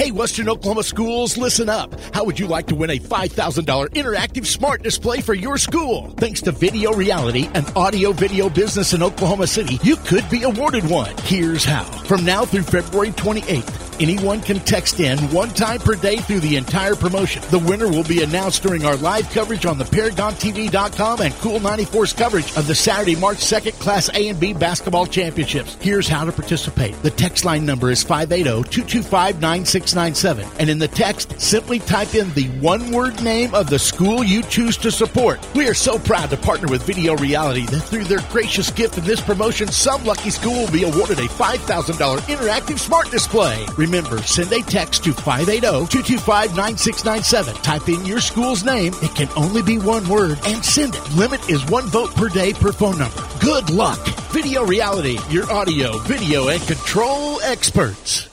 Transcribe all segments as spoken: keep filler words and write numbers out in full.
Hey, Western Oklahoma schools, listen up. How would you like to win a five thousand dollars interactive smart display for your school? Thanks to Video Reality, an audio-video business in Oklahoma City, you could be awarded one. Here's how. From now through February twenty-eighth, anyone can text in one time per day through the entire promotion. The winner will be announced during our live coverage on the Paragon T V dot com and Cool ninety-four's coverage of the Saturday, March second Class A and B basketball championships. Here's how to participate. The text line number is five eight zero, two two five, nine six nine seven. And in the text, simply type in the one-word name of the school you choose to support. We are so proud to partner with Video Reality that through their gracious gift in this promotion, some lucky school will be awarded a five thousand dollars interactive smart display. Remember, send a text to five eight zero, two two five, nine six nine seven. Type in your school's name. It can only be one word, and send it. Limit is one vote per day per phone number. Good luck. Video Reality, your audio, video, and control experts.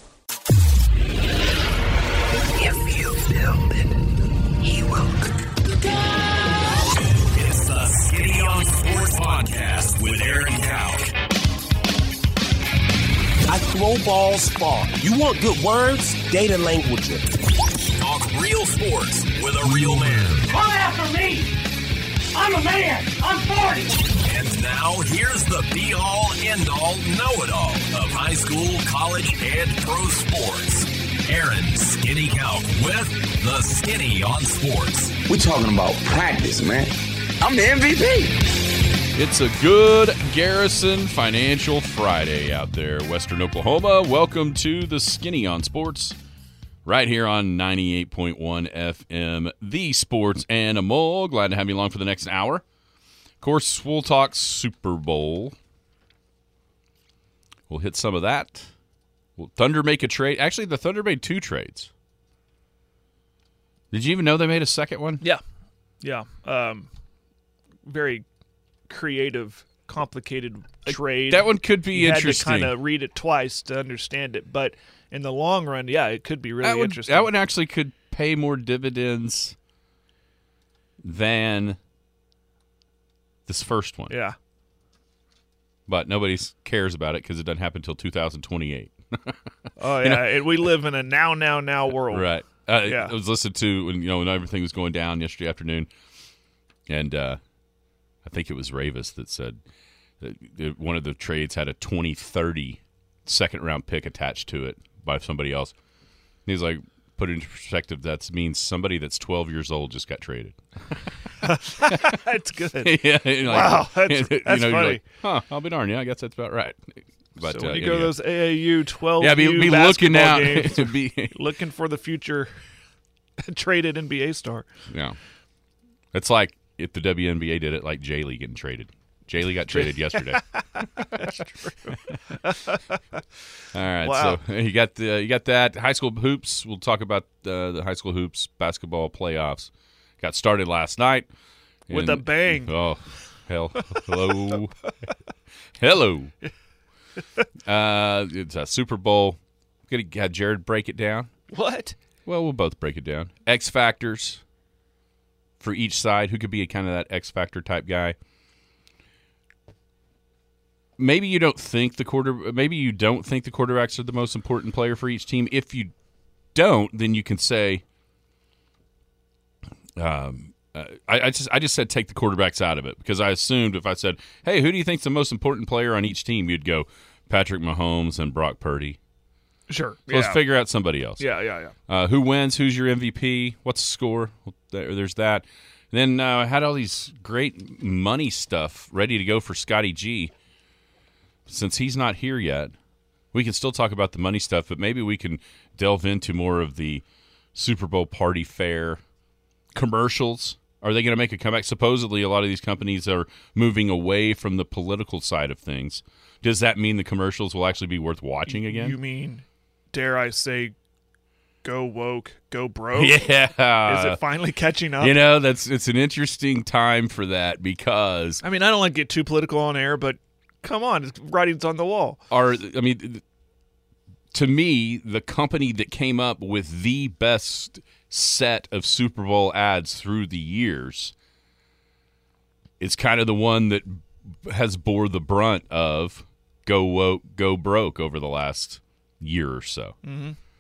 If you build it, he will. It's the Skinny on Sports Podcast with Aaron Cowk. I throw balls far. You want good words? Data language. Talk real sports with a real man. Come after me! I'm a man! I'm forty! And now, here's the be-all, end-all, know-it-all of high school, college, and pro sports. Aaron Skinny Cowk with the Skinny on Sports. We're talking about practice, man. I'm the M V P. It's a good Garrison Financial Friday out there, Western Oklahoma. Welcome to the Skinny on Sports, right here on ninety-eight point one F M, the Sports Animal. Glad to have you along for the next hour. Of course, we'll talk Super Bowl. We'll hit some of that. Will Thunder make a trade? Actually, the Thunder made two trades. Did you even know they made a second one? Yeah. Yeah. Um, very creative, complicated trade. That one could be you interesting. You had to kind of read it twice to understand it, but in the long run, yeah, it could be really that would, interesting. That one actually could pay more dividends than this first one. Yeah. But nobody cares about it because it doesn't happen until two thousand twenty-eight. Oh, yeah. You know? And we live in a now, now, now world. Right. Uh, yeah. I was listening to when, you know, when everything was going down yesterday afternoon, and uh, I think it was Ravis that said that one of the trades had a twenty thirty second-round pick attached to it by somebody else. And he's like, put it into perspective, that means somebody that's twelve years old just got traded. That's good. Yeah, like, wow, that's, you that's know, funny. Like, huh, I'll be darned. Yeah, I guess that's about right. But, so when uh, you yeah, go to yeah. those A A U twelve yeah, be, be looking out to be looking for the future traded N B A star. Yeah, it's like if the W N B A did it, like J Lee getting traded. J Lee got traded yesterday. That's true. All right, wow. so you got the, you got that high school hoops. We'll talk about uh, the high school hoops basketball playoffs. Got started last night with and, a bang. Oh, hell, hello, hello. Uh, it's a Super Bowl. We're gonna have Jared break it down. What? Well, we'll both break it down. X factors for each side. Who could be a kind of that X factor type guy? Maybe you don't think the quarter. Maybe you don't think the quarterbacks are the most important player for each team. If you don't, then you can say, um, uh, I, I just I just said take the quarterbacks out of it because I assumed if I said, hey, who do you think's the most important player on each team, you'd go Patrick Mahomes and Brock Purdy. Sure. So yeah. let's figure out somebody else. Yeah, yeah, yeah. Uh, who wins? Who's your M V P? What's the score? Well, there, there's that. And then uh, I had all these great money stuff ready to go for Scotty G. Since he's not here yet, we can still talk about the money stuff, but maybe we can delve into more of the Super Bowl party fare commercials. Are they going to make a comeback? Supposedly, a lot of these companies are moving away from the political side of things. Does that mean the commercials will actually be worth watching again? You mean, dare I say, go woke, go broke? Yeah. Is it finally catching up? You know, that's it's an interesting time for that because I mean, I don't like to get too political on air, but come on, it's writing's on the wall. Are I mean, to me, the company that came up with the best set of Super Bowl ads through the years is kind of the one that has bore the brunt of go woke, go broke over the last year or so. Mm-hmm.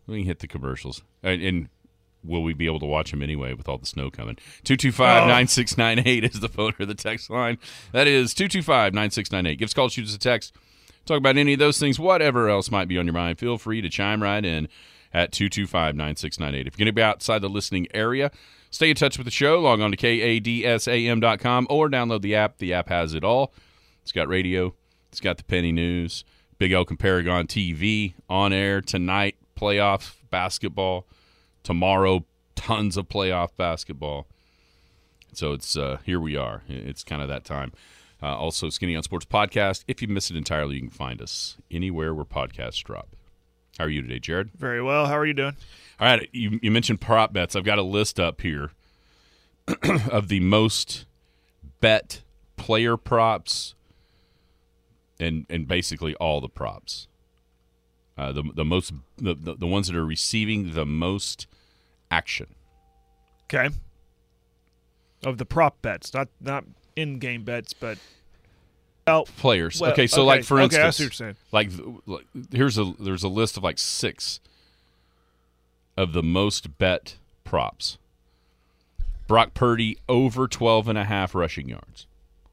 We can hit the commercials. And, and will we be able to watch them anyway with all the snow coming? two two five, nine six nine eight is the phone or the text line. That is two two five, nine six nine eight. Give us a call, shoot us a text. Talk about any of those things, whatever else might be on your mind. Feel free to chime right in at two two five, nine six nine eight. If you're going to be outside the listening area, stay in touch with the show. Log on to K A D S A M dot com or download the app. The app has it all. It's got radio. It's got the Penny News, Big Elk and Paragon T V, on air tonight, playoff basketball. Tomorrow, tons of playoff basketball. So it's uh, here we are. It's kind of that time. Uh, also, Skinny on Sports Podcast. If you miss it entirely, you can find us anywhere where podcasts drop. How are you today, Jared? Very well. How are you doing? All right. You, you mentioned prop bets. I've got a list up here of the most bet player props and and basically all the props. Uh, the the most the, the the ones that are receiving the most action. Okay. Of the prop bets, not not in-game bets, but well, players. Well, okay, so okay. like for Okay, I instance, see what you're saying. Like, like here's a there's a list of like six of the most bet props. Brock Purdy over twelve and a half rushing yards.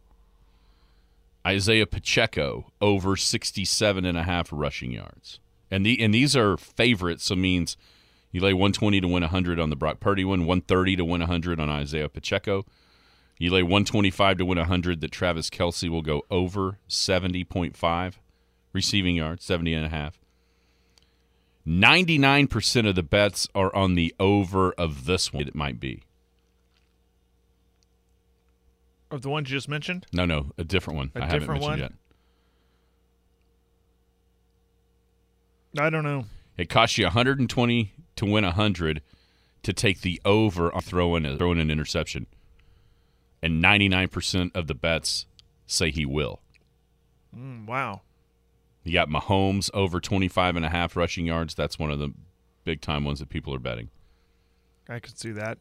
Isaiah Pacheco over sixty-seven and a half rushing yards. And the and these are favorites, so means you lay one twenty to win one hundred on the Brock Purdy one, one thirty to win one hundred on Isaiah Pacheco. You lay one twenty-five to win one hundred that Travis Kelce will go over seventy point five receiving yards, seventy and a half. ninety-nine percent of the bets are on the over of this one. It might be. Of the ones you just mentioned? No, no, a different one. A I haven't different mentioned one? yet. I don't know. It costs you one hundred twenty to win one hundred to take the over on throwing, a, throwing an interception. And ninety-nine percent of the bets say he will. Mm, wow. You got Mahomes over twenty-five and a half rushing yards. That's one of the big-time ones that people are betting. I could see that.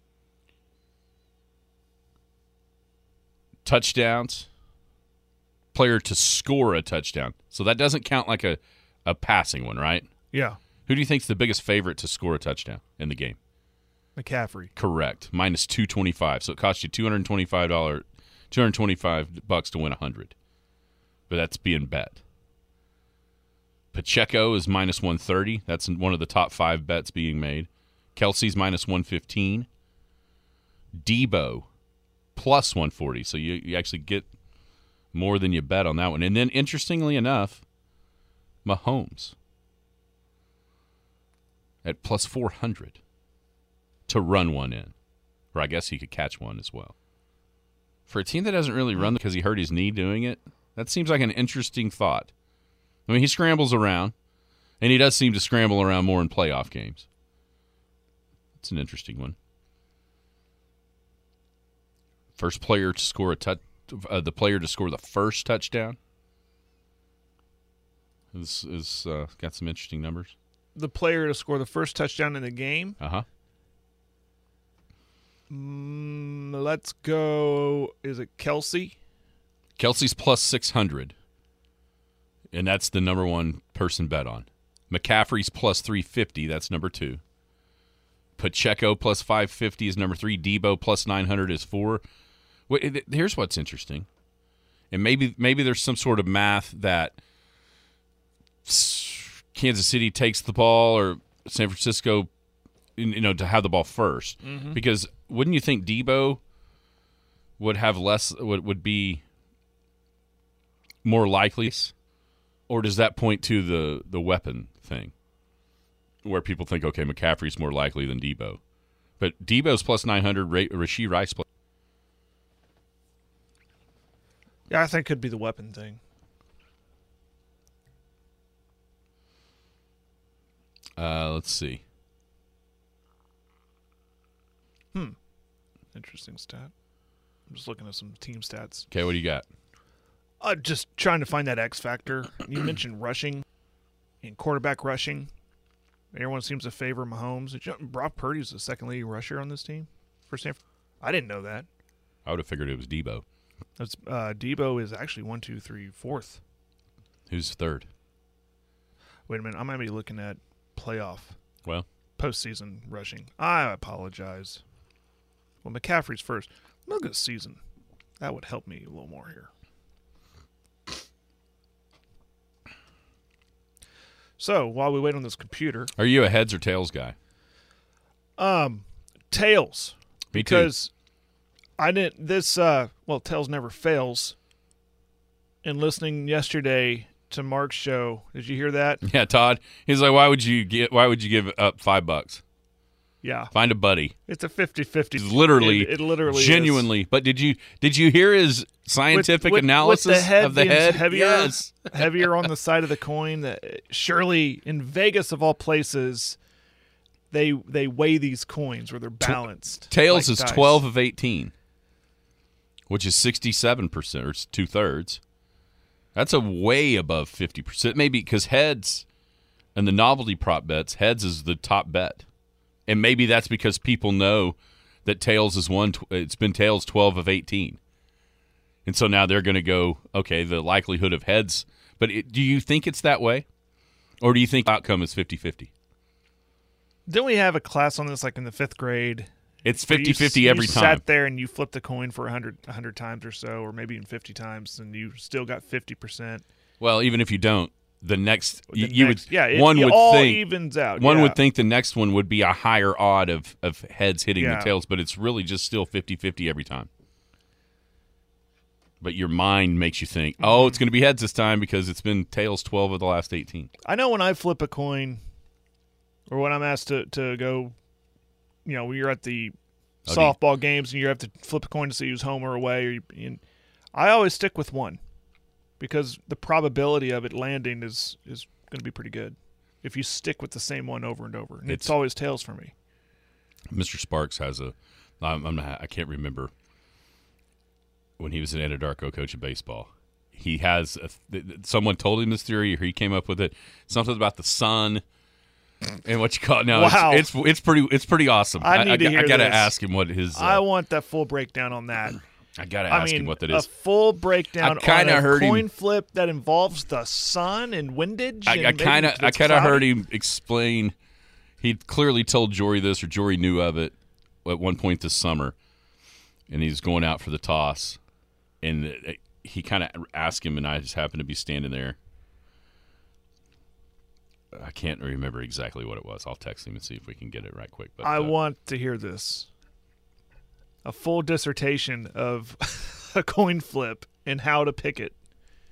Touchdowns. Player to score a touchdown. So that doesn't count like a, a passing one, right? Yeah. Who do you think's the biggest favorite to score a touchdown in the game? McCaffrey. Correct. Minus two twenty-five. So it costs you two hundred twenty-five dollars, two hundred twenty-five bucks to win one hundred. But that's being bet. Pacheco is minus one thirty. That's one of the top five bets being made. Kelsey's minus one fifteen. Debo plus one forty. So you, you actually get more than you bet on that one. And then, interestingly enough, Mahomes at plus four hundred to run one in. Or I guess he could catch one as well. For a team that doesn't really run because he hurt his knee doing it, that seems like an interesting thought. I mean, he scrambles around, and he does seem to scramble around more in playoff games. It's an interesting one. First player to score a touch, uh, the player to score the first touchdown is is uh, got some interesting numbers. The player to score the first touchdown in the game. Uh huh. Mm, let's go. Is it Kelsey? Kelsey's plus six hundred, and that's the number one person bet on. McCaffrey's plus three fifty. That's number two. Pacheco plus five fifty is number three. Debo plus nine hundred is four. Wait, here's what's interesting, and maybe maybe there's some sort of math that Kansas City takes the ball or San Francisco, you know, to have the ball first. Mm-hmm. Because wouldn't you think Debo would have less, would would be more likely, or does that point to the the weapon thing, where people think, okay, McCaffrey's more likely than Debo, but Debo's plus nine hundred, Rashee Rice plus. Yeah, I think it could be the weapon thing. Uh, let's see. Hmm. Interesting stat. I'm just looking at some team stats. Okay, what do you got? Uh, just trying to find that X factor. You mentioned rushing and quarterback rushing. Everyone seems to favor Mahomes. Did you know Brock Purdy's the second leading rusher on this team for Stanford? I didn't know that. I would have figured it was Debo. That's uh, Debo is actually one, two, three, fourth. Who's third? Wait a minute. I might be looking at playoff Well, postseason rushing. I apologize. Well, McCaffrey's first. Look at the season. That would help me a little more here. So while we wait on this computer, are you a heads or tails guy? Um, tails. Me because too. I didn't. This uh, well, tails never fails. And listening yesterday to Mark's show, did you hear that? Yeah, Todd. He's like, why would you get? Why would you give up five bucks? Yeah, find a buddy. It's a fifty-fifty. It's literally, it, it literally, genuinely. Is. But did you did you hear his scientific with, with, analysis with the head of the head? Heavier, yes, heavier on the side of the coin. That surely in Vegas of all places, they they weigh these coins where they're balanced. Tails like is dice. twelve of eighteen, which is sixty-seven percent, or two thirds. That's a way above fifty percent. Maybe because heads and the novelty prop bets, heads is the top bet. And maybe that's because people know that tails is one. It's been tails twelve of eighteen. And so now they're going to go, okay, the likelihood of heads. But it, do you think it's that way? Or do you think the outcome is fifty-fifty? Didn't we have a class on this like in the fifth grade? It's fifty-fifty you, every you time. You sat there and you flipped a coin for one hundred, one hundred times or so, or maybe even fifty times, and you still got fifty percent. Well, even if you don't, the next the you, you next, would yeah, it, one it would all think evens out. One yeah. would think the next one would be a higher odd of, of heads hitting yeah. the tails, but it's really just still fifty-fifty every time. But your mind makes you think, oh, it's going to be heads this time because it's been tails twelve of the last eighteen. I know when I flip a coin, or when I'm asked to, to go, you know, when you're at the oh, softball you, games and you have to flip a coin to see who's home or away, or you, and I always stick with one because the probability of it landing is, is going to be pretty good if you stick with the same one over and over. And it's, it's always tails for me. Mister Sparks has a I'm, I'm not, I can't remember when he was an Anadarko coach of baseball. He has a, someone told him this theory, or he came up with it. Something about the sun and what you call it now. Wow. It's, it's it's pretty it's pretty awesome. I need I, to I, hear I gotta this. ask him what his. Uh, I want that full breakdown on that. I gotta I ask mean, him what that is. A full breakdown I kinda on a heard coin him, flip that involves the sun and windage. I, and I kind of maybe I it's kind of heard cloudy. him explain. He clearly told Jory this, or Jory knew of it at one point this summer, and he's going out for the toss, and it, he kind of asked him, and I just happened to be standing there. I can't remember exactly what it was. I'll text him and see if we can get it right quick. But I uh, want to hear this. A full dissertation of a coin flip and how to pick it.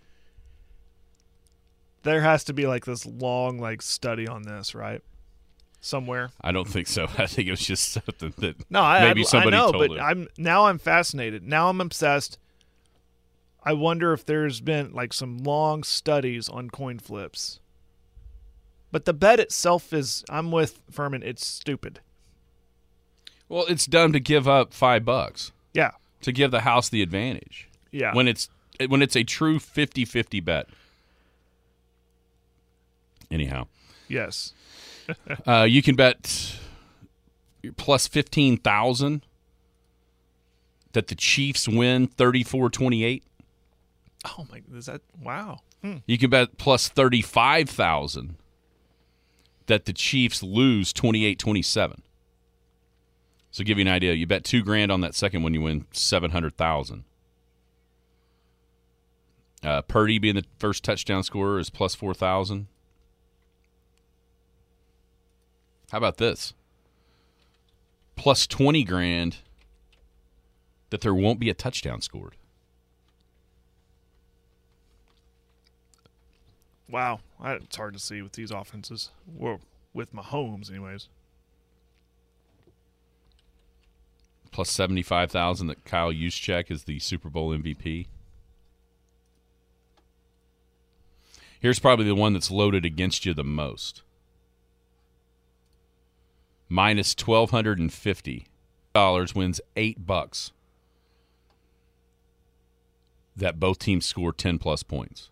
There has to be like this long like study on this, right? Somewhere. I don't think so. I think it was just something that no, I, maybe I, somebody I know, told but him. I'm now I'm fascinated. Now I'm obsessed. I wonder if there's been like some long studies on coin flips. But the bet itself is, I'm with Furman, it's stupid. Well, it's dumb to give up five bucks. Yeah. To give the house the advantage. Yeah. When it's when it's a true fifty-fifty bet. Anyhow. Yes. uh, you can bet plus fifteen thousand that the Chiefs win thirty-four twenty-eight. Oh my, is that wow. Hmm. You can bet plus thirty-five thousand that the Chiefs lose twenty-eight twenty-seven. So give you an idea, you bet two grand on that second one, you win seven hundred thousand. Uh, Purdy being the first touchdown scorer is plus four thousand. How about this? Plus twenty grand that there won't be a touchdown scored. Wow. I, it's hard to see with these offenses. Well, with Mahomes, anyways. Plus seventy-five thousand that Kyle Juszczyk is the Super Bowl M V P. Here's probably the one that's loaded against you the most. Minus twelve hundred and fifty dollars wins eight bucks. That both teams score ten plus points.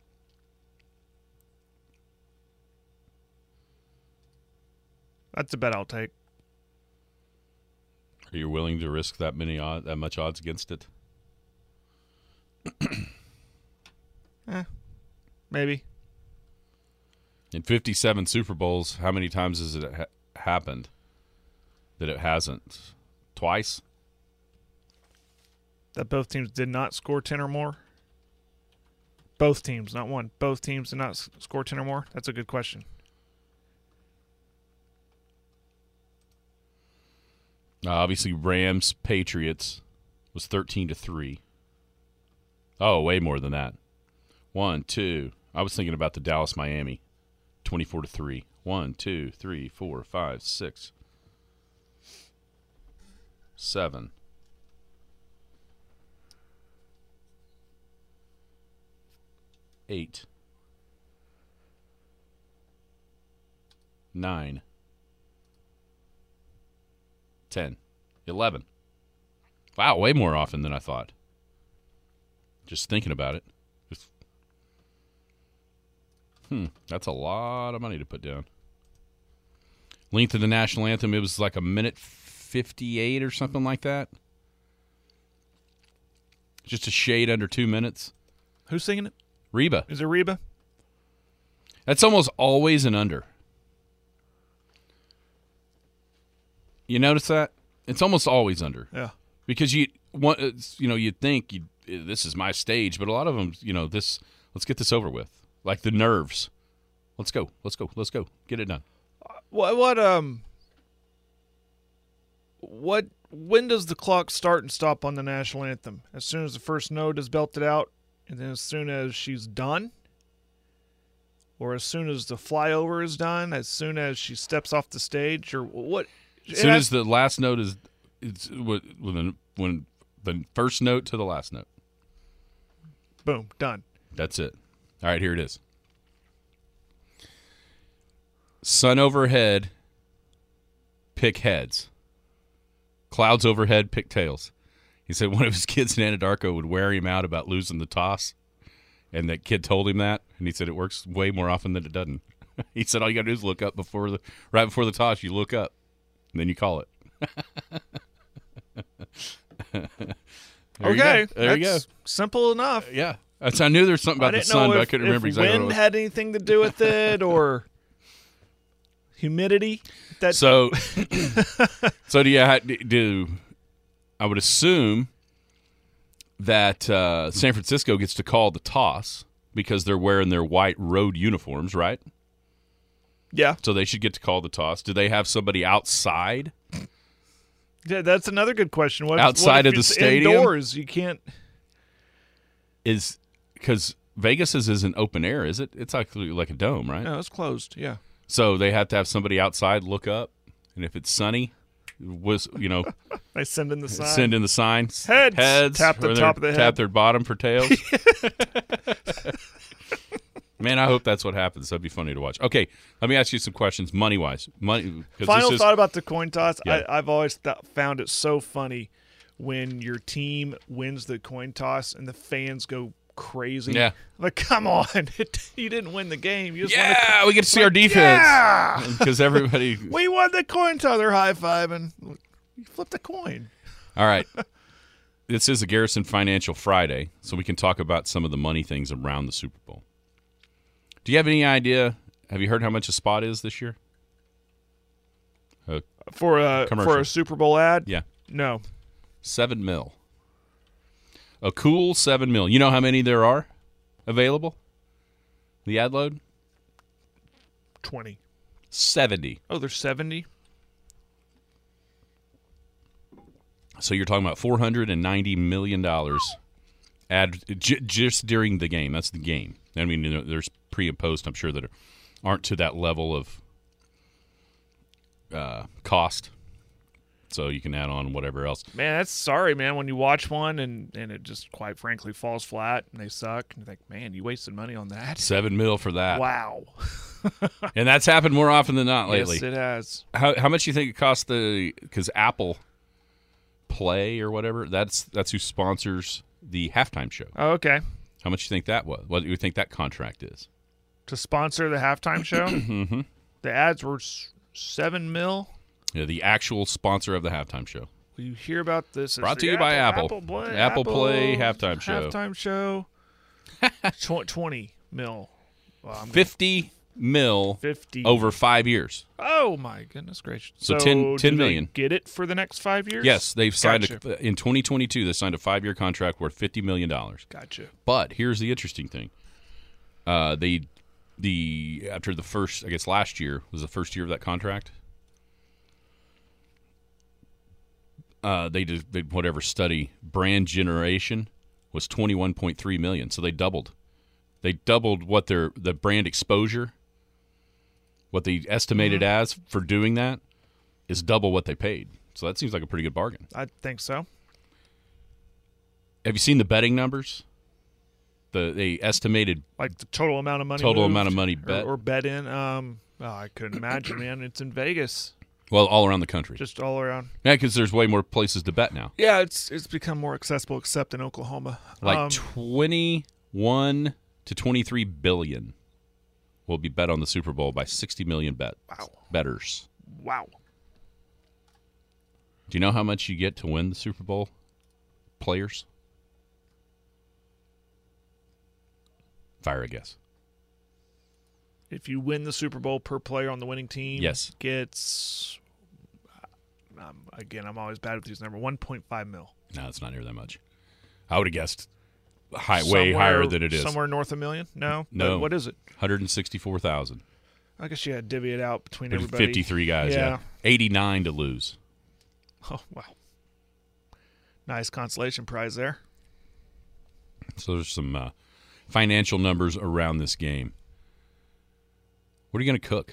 That's a bet I'll take. Are you willing to risk that many odd, that much odds against it? eh, maybe. In fifty-seven Super Bowls, how many times has it ha- happened that it hasn't? Twice? That both teams did not score ten or more? Both teams, not one. Both teams did not s- score ten or more? That's a good question. Uh, obviously, Rams Patriots was thirteen to three. Oh, way more than that. One, two. I was thinking about the Dallas Miami, twenty-four to three. One, two, three, four, five, six, seven. Eight. Nine. Ten. Eleven. Wow, way more often than I thought. Just thinking about it. Just, hmm, that's a lot of money to put down. Length of the national anthem, it was like a minute fifty-eight or something like that. Just a shade under two minutes. Who's singing it? Reba. Is it Reba? That's almost always an under. You notice that? It's almost always under. Yeah. Because you want, you know, you'd think you this is my stage, but a lot of them, you know, this. Let's get this over with. Like the Nerves. Let's go. Let's go. Let's go. Get it done. What? What? Um. What? When does the clock start and stop on the national anthem? As soon as the first note is belted out, and then as soon as she's done, or as soon as the flyover is done, as soon as she steps off the stage, or what? As soon as the last note is, it's when when the first note to the last note. Boom, done. That's it. All right, here it is. Sun overhead, pick heads. Clouds overhead, pick tails. He said one of his kids in Anadarko would wear him out about losing the toss, and that kid told him that, and he said it works way more often than it doesn't. He said all you got to do is look up before the right before the toss. You look up, and then you call it. There okay, you go. There you go. that's simple enough. Yeah, that's, I knew there was something about I the didn't sun, know but I if, couldn't if remember exactly wind what it was. had anything to do with it or humidity. That So, so do you ha- do? I would assume that uh, San Francisco gets to call the toss because they're wearing their white road uniforms, right? yeah, So they should get to call the toss. Do they have somebody outside? yeah, that's another good question. What, Outside what if of the it's stadium? indoors? You can't. Is because Vegas is isn't open air, is it? It's actually like a dome, right? No, it's closed. Yeah. So they have to have somebody outside look up, and if it's sunny, was you know. They send in the sign. Send in the sign. Heads. Heads. Tap the or top of their- the Tap head. their bottom for tails. Man, I hope that's what happens. That'd be funny to watch. Okay, let me ask you some questions, money wise. Money. 'cause Final this is- thought about the coin toss. Yeah. I, I've always th- found it so funny when your team wins the coin toss and the fans go crazy. Yeah. Like, come on. You didn't win the game. You just won the Yeah, we get to see our defense. Yeah. Because everybody. We won the coin toss. They're high-fiving. You flipped a coin. All right. This is a Garrison Financial Friday, so we can talk about some of the money things around the Super Bowl. Do you have any idea? Have you heard how much a spot is this year? Uh, For a, Commercial. for a Super Bowl ad? yeah. No. Seven mil. A cool seven mil. You know how many there are available? The ad load? twenty. seventy. Oh, there's seventy? So you're talking about four hundred ninety million dollars ad j- just during the game. That's the game. I mean, you know, there's pre and post, I'm sure, that are, aren't to that level of uh, cost. So you can add on whatever else. Man, that's sorry, man, when you watch one and, and it just, quite frankly, falls flat and they suck. And you think, man, you wasted money on that? Seven mil for that. Wow. And that's happened more often than not lately. Yes, it has. How how much do you think it cost the – because Apple Play or whatever, that's that's who sponsors the halftime show. Oh, okay. How much do you think that was? What do you think that contract is? To sponsor the halftime show, Mm-hmm. the ads were s- seven mil. Yeah, the actual sponsor of the halftime show. Will you hear about this? as Brought the to you by Apple. Apple Play, Apple Play halftime show. Halftime show. Tw- twenty mil. Well, I'm fifty mil fifty over five years. Oh my goodness gracious! So, So ten, ten do they million. get it for the next five years? Yes, they've signed Gotcha. a, in twenty twenty-two. They signed a five-year contract worth fifty million dollars. Gotcha. But here's the interesting thing: uh, they, the after the first, I guess last year was the first year of that contract. Uh, they did they, whatever study brand generation was twenty-one point three million. So they doubled. They doubled what their the brand exposure, what they estimated Mm-hmm. as for doing that, is double what they paid. So that seems like a pretty good bargain. I think so. Have you seen the betting numbers? The they estimated Like the total amount of money. Total moved amount of money or- bet. or, bet in. Um, oh, I couldn't imagine, man. It's in Vegas, well all around the country. just all around. Yeah, because there's way more places to bet now. Yeah, it's it's become more accessible, except in Oklahoma. Like Um, twenty-one to twenty-three billion will be bet on the Super Bowl by sixty million bet Wow. bettors. wow. Do you know how much you get to win the Super Bowl? Players? Fire a guess. If you win the Super Bowl, per player on the winning team Yes. gets. Um, again, I'm always bad with these numbers. one point five mil. No, it's not near that much. I would have guessed high, way Somewhere- higher than it is. Somewhere north of a million? No. No. But what is it? one hundred sixty-four thousand. I guess you had to divvy it out between There's everybody. fifty-three guys, yeah. Yeah. eighty-nine to lose. Oh, wow. Nice consolation prize there. So there's some uh, financial numbers around this game. What are you going to cook?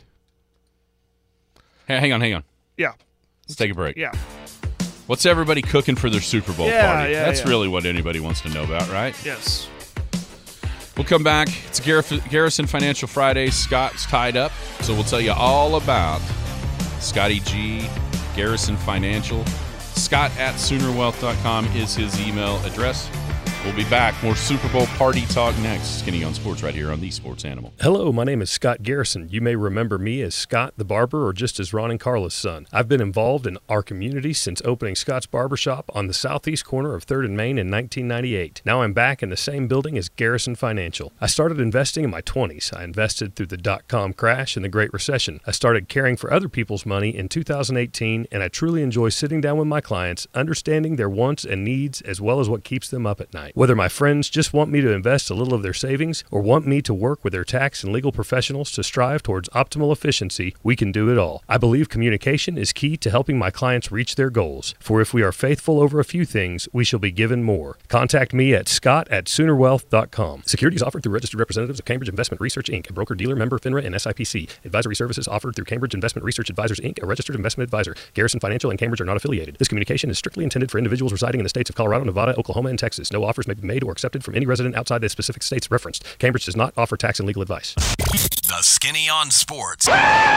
Hey, hang on, hang on. Yeah. Let's take a break. Yeah. What's everybody cooking for their Super Bowl Yeah, party? yeah, That's yeah. really what anybody wants to know about, right? Yes. We'll come back. It's Garrif- Garrison Financial Friday. Scott's tied up, so we'll tell you all about Scotty G, Garrison Financial. Scott at Sooner Wealth dot com is his email address. We'll be back. More Super Bowl party talk next. Skinny on Sports right here on The Sports Animal. Hello, my name is Scott Garrison. You may remember me as Scott the Barber or just as Ron and Carla's son. I've been involved in our community since opening Scott's Barbershop on the southeast corner of third and Main in nineteen ninety-eight. Now I'm back in the same building as Garrison Financial. I started investing in my twenties. I invested through the dot-com crash and the Great Recession. I started caring for other people's money in two thousand eighteen, and I truly enjoy sitting down with my clients, understanding their wants and needs as well as what keeps them up at night. Whether my friends just want me to invest a little of their savings or want me to work with their tax and legal professionals to strive towards optimal efficiency, we can do it all. I believe communication is key to helping my clients reach their goals. For if we are faithful over a few things, we shall be given more. Contact me at scott at sooner wealth dot com. Securities offered through registered representatives of Cambridge Investment Research, Incorporated, a broker-dealer member FINRA and S I P C. Advisory services offered through Cambridge Investment Research Advisors, Incorporated, a registered investment advisor. Garrison Financial and Cambridge are not affiliated. This communication is strictly intended for individuals residing in the states of Colorado, Nevada, Oklahoma, and Texas. No offers may be made or accepted from any resident outside the specific states referenced. Cambridge does not offer tax and legal advice. The Skinny on Sports.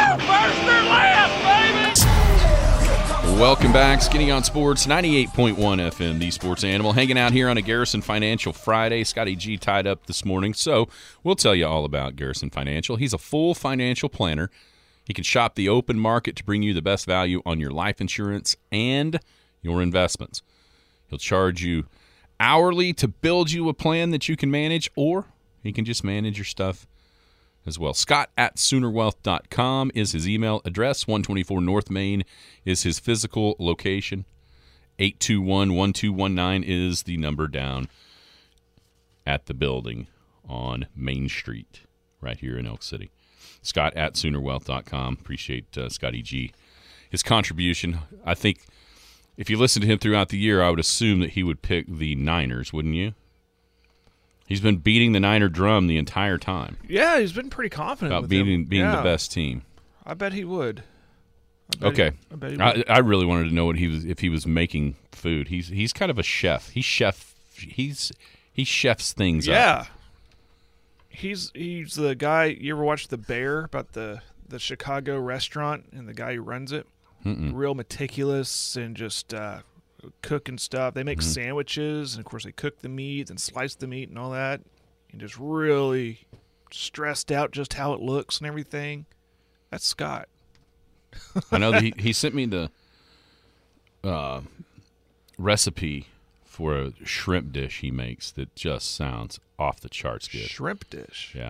Welcome back. Skinny on Sports, ninety-eight point one F M, The Sports Animal. Hanging out here on a Garrison Financial Friday. Scotty G tied up this morning, so we'll tell you all about Garrison Financial. He's a full financial planner. He can shop the open market to bring you the best value on your life insurance and your investments. He'll charge you hourly to build you a plan that you can manage, or he can just manage your stuff as well. Scott at sooner wealth dot com is his email address. one twenty-four North Main is his physical location. eight two one, one two one nine is the number down at the building on Main Street right here in Elk City. Scott at sooner wealth dot com. Appreciate uh, Scotty G. His contribution, I think if you listen to him throughout the year, I would assume that he would pick the Niners, wouldn't you? He's been beating the Niner drum the entire time Yeah, he's been pretty confident about with being him. being Yeah. the best team. I bet he would. I bet Okay, He, I bet he I, would. I really wanted to know what he was if he was making food. He's he's kind of a chef. He chef he's he chefs things up. yeah. He's he's the guy. You ever watch The Bear about the the Chicago restaurant and the guy who runs it? Mm-mm. Real meticulous and just uh, cooking stuff. They make Mm-hmm. sandwiches, and of course they cook the meat and slice the meat and all that, and just really stressed out just how it looks and everything. That's Scott. I know that he, he sent me the uh, recipe for a shrimp dish he makes that just sounds off the charts good. Shrimp dish. Yeah,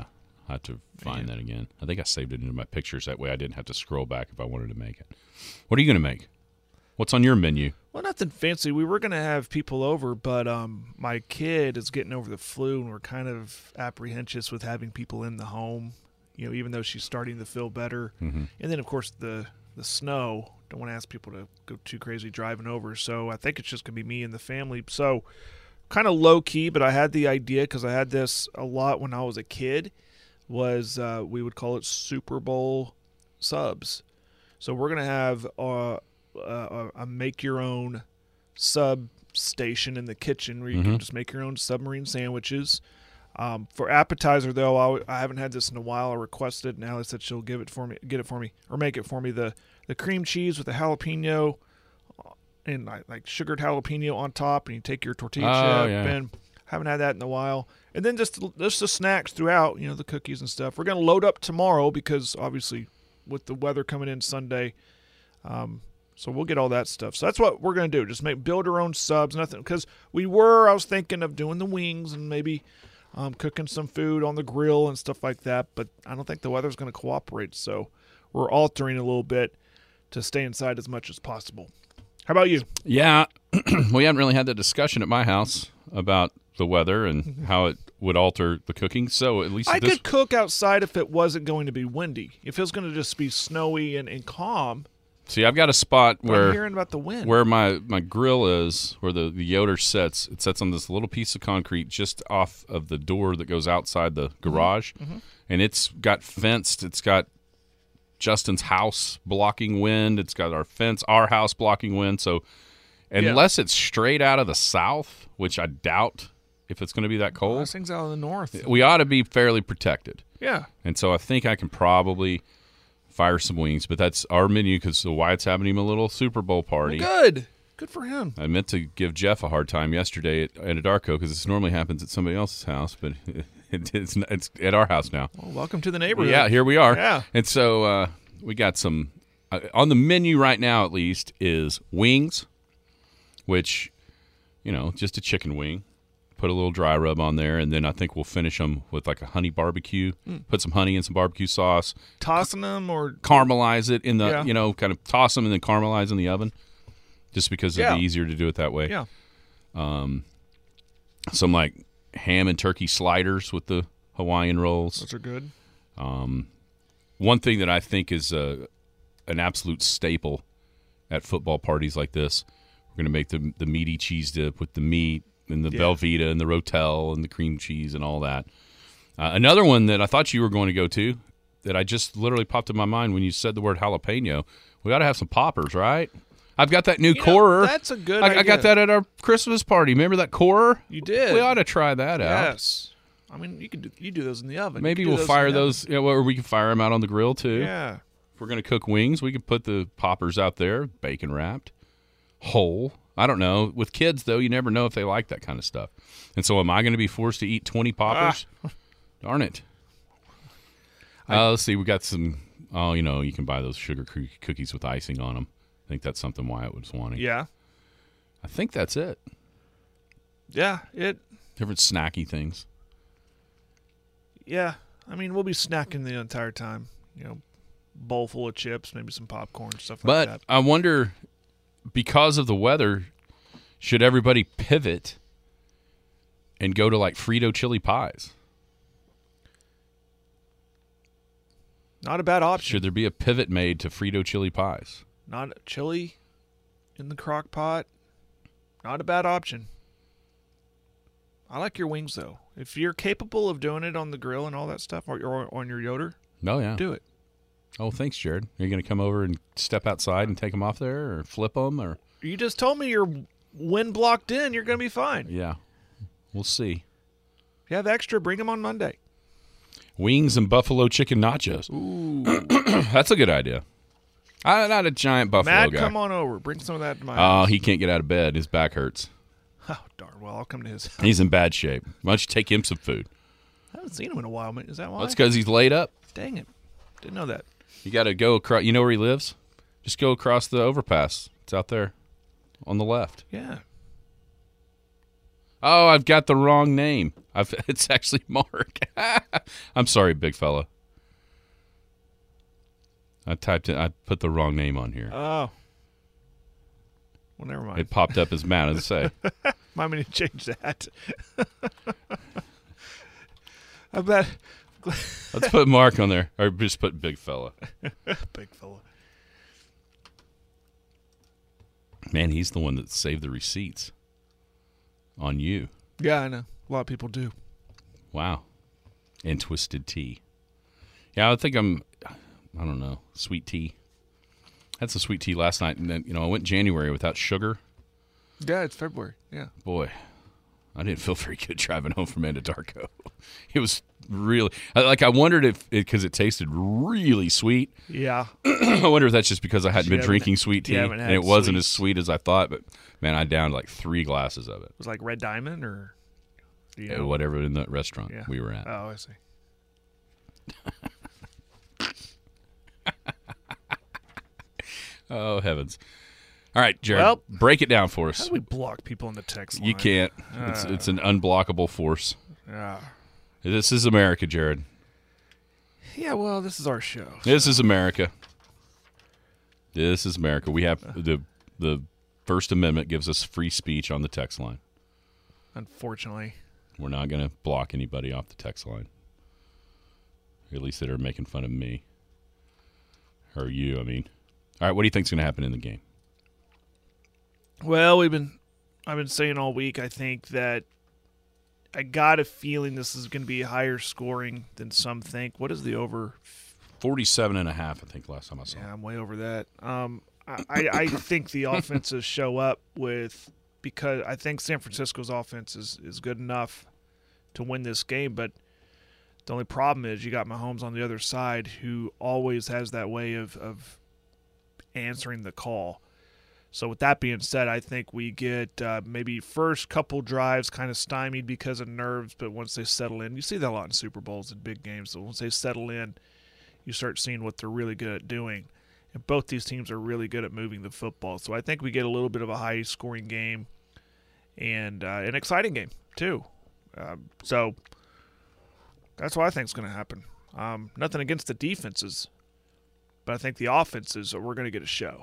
I have to find Man. that again. I think I saved it into my pictures. That way I didn't have to scroll back if I wanted to make it. What are you going to make? What's on your menu? Well, nothing fancy. We were going to have people over, but um, my kid is getting over the flu, and we're kind of apprehensive with having people in the home, you know, even though she's starting to feel better. Mm-hmm. And then, of course, the, the snow. Don't want to ask people to go too crazy driving over. So I think it's just going to be me and the family. So kind of low-key, but I had the idea because I had this a lot when I was a kid, was uh, we would call it Super Bowl subs. So we're going to have uh, a, a make-your-own sub station in the kitchen where you Mm-hmm. can just make your own submarine sandwiches. Um, for appetizer, though, I, I haven't had this in a while. I requested, and Allie said she'll give it for me, get it for me, or make it for me. The the cream cheese with the jalapeno and like, like sugared jalapeno on top, and you take your tortilla Oh, chip. yeah. And haven't had that in a while. And then just just the snacks throughout, you know, the cookies and stuff. We're gonna load up tomorrow because obviously with the weather coming in Sunday, um, so we'll get all that stuff. So that's what we're gonna do. Just make build our own subs. Nothing because we were. I was thinking of doing the wings and maybe. Um, cooking some food on the grill and stuff like that, but I don't think the weather's going to cooperate, so we're altering a little bit to stay inside as much as possible. How about you? Yeah, we haven't really had that discussion at my house about the weather and how it would alter the cooking. So at least I this, could cook outside if it wasn't going to be windy. If it was going to just be snowy and, and calm. see, I've got a spot But where I'm hearing about the wind. where my, my grill is, where the, the Yoder sits. It sits on this little piece of concrete just off of the door that goes outside the garage, Mm-hmm. and it's got fenced. It's got Justin's house blocking wind. It's got our fence, our house blocking wind. So unless it's straight out of the south, which I doubt if it's going to be that cold, Last thing's out of the north. we ought to be fairly protected. Yeah. And so I think I can probably fire some wings, but that's our menu because the Wyatt's having him a little Super Bowl party. Well, good. Good for him. I meant to give Jeff a hard time yesterday at, at Adarco because this normally happens at somebody else's house, but it, it's it's at our house now. Well, welcome to the neighborhood. Yeah, here we are. Yeah. And so uh, we got some uh, on the menu right now. At least is wings, which you know, just a chicken wing. Put a little dry rub on there, and then I think we'll finish them with like a honey barbecue. Mm. Put some honey and some barbecue sauce. Tossing them or Caramelize it in the, Yeah. you know, kind of toss them and then caramelize in the oven, just because it'd Yeah. be easier to do it that way. yeah. Some like ham and turkey sliders with the Hawaiian rolls. Those are good. One thing that I think is uh, an absolute staple at football parties like this, we're going to make the the meaty cheese dip with the meat and the Yeah. Velveeta and the Rotel and the cream cheese and all that. Uh, another one that I thought you were going to go to that I just literally popped in my mind when you said the word jalapeno. We ought to have some poppers, right? I've got that new You know, corer. that's a good I, I got idea. that at our Christmas party. Remember that corer? You did. We ought to try that out. Yes. I mean, you could do, you do those in the oven. Maybe You could do we'll those in fire the oven. those, you know, or we can fire them out on the grill too. Yeah. If we're going to cook wings, we could put the poppers out there, bacon wrapped, whole. I don't know. With kids, though, you never know if they like that kind of stuff. And so am I going to be forced to eat twenty poppers? Ah. Darn it. Uh, let's see. We got some, oh, you know, you can buy those sugar coo- cookies with icing on them. I think that's something Wyatt was wanting. Yeah. I think that's it. Yeah. It. Different snacky things. Yeah. I mean, we'll be snacking the entire time. You know, bowl full of chips, maybe some popcorn, stuff like But that. I wonder, because of the weather, should everybody pivot and go to like Frito chili pies? Not a bad option. Should there be a pivot made to Frito chili pies? Not chili in the crock pot. Not a bad option. I like your wings, though. If you're capable of doing it on the grill and all that stuff, or, or on your Yoder, Oh, yeah. do it. Oh, thanks, Jared. Are you going to come over and step outside and take them off there or flip them? Or You just told me you're wind blocked in. You're going to be fine. Yeah, we'll see. If you have extra, bring them on Monday. Wings and buffalo chicken nachos. Ooh. That's a good idea. I'm not a giant buffalo Matt, guy. come on over. Bring some of that to my Oh, house. he can't get out of bed. His back hurts. Oh, darn. Well, I'll come to his house. He's in bad shape. Why don't you take him some food? I haven't seen him in a while. man. Is that why? That's because he's laid up. Dang it. Didn't know that. You got to go across. You know where he lives? Just go across the overpass. It's out there on the left. Yeah. Oh, I've got the wrong name. I've, it's actually Mark. I'm sorry, big fella. I typed it. I put the wrong name on here. Oh. Well, never mind. It popped up as Matt. I'd say. Might need to change that. I bet. Let's put Mark on there, or just put big fella. Big fella. Man, he's the one that saved the receipts on you. Yeah, I know. A lot of people do. Wow. And Twisted Tea. Yeah, I think I'm, I don't know, sweet tea. Had some sweet tea last night, and then, you know, I went January without sugar. Yeah, it's February. Yeah. Boy, I didn't feel very good driving home from Anadarko. It was really, like, I wondered if, because it, it tasted really sweet. Yeah. I wonder if that's just because I hadn't You been drinking sweet tea, you and had it wasn't sweets. as sweet as I thought, but, man, I downed like three glasses of it. It was like Red Diamond or do you Yeah, know? whatever in the restaurant Yeah. we were at. Oh, I see. Oh, heavens. All right, Jared, Well, break it down for How us. do we block people in the text line? You can't. It's, it's an unblockable force. Yeah. This is America, Jared. Yeah, well, this is our show. This is America. This is America. We have the the First Amendment gives us free speech on the text line. Unfortunately. We're not going to block anybody off the text line. At least that are making fun of me. Or you, I mean. All right, what do you think's going to happen in the game? Well, we've been I've been saying all week, I think that I got a feeling this is going to be higher scoring than some think. What is the over? forty-seven and a half, I think, last time I saw. Yeah, I'm way over that. Um, I, I, I think the offenses show up with because I think San Francisco's offense is, is good enough to win this game, but the only problem is you got Mahomes on the other side who always has that way of, of answering the call. So with that being said, I think we get uh, maybe first couple drives kind of stymied because of nerves, but once they settle in, you see that a lot in Super Bowls and big games. So once they settle in, you start seeing what they're really good at doing. And both these teams are really good at moving the football. So I think we get a little bit of a high-scoring game and uh, an exciting game too. Um, so that's what I think is going to happen. Um, nothing against the defenses, but I think the offenses, we're going to get a show.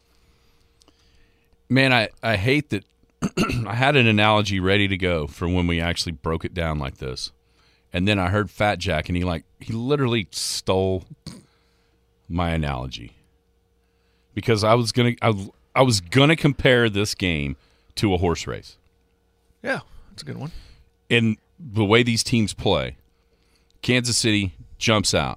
Man, I, I hate that I had an analogy ready to go for when we actually broke it down like this. And then I heard Fat Jack, and he like he literally stole my analogy. Because I was gonna I, I was gonna compare this game to a horse race. Yeah, that's a good one. In the way these teams play, Kansas City jumps out.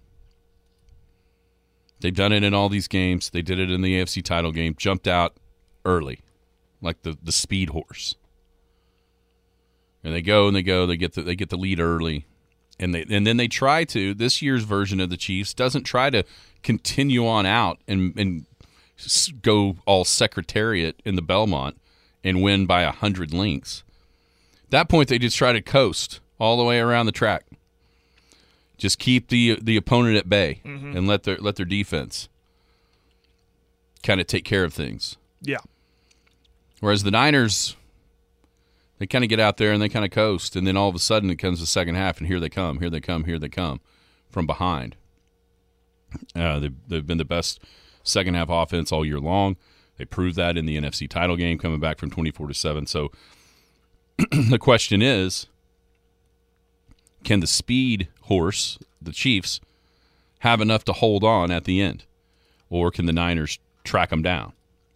They've done it in all these games. They did it in the A F C title game, jumped out early, like the, the speed horse. And they go and they go, they get the they get the lead early. And they and then they try to, this year's version of the Chiefs doesn't try to continue on out and and go all Secretariat in the Belmont and win by a hundred lengths. At that point, they just try to coast all the way around the track. Just keep the the opponent at bay mm-hmm. and let their let their defense kind of take care of things. Yeah. Whereas the Niners, they kind of get out there and they kind of coast, and then all of a sudden it comes the second half, and here they come, here they come, here they come from behind. Uh, they've, they've been the best second half offense all year long. They proved that in the N F C title game, coming back from twenty-four to seven. So the question is, can the speed horse, the Chiefs, have enough to hold on at the end? Or can the Niners track them down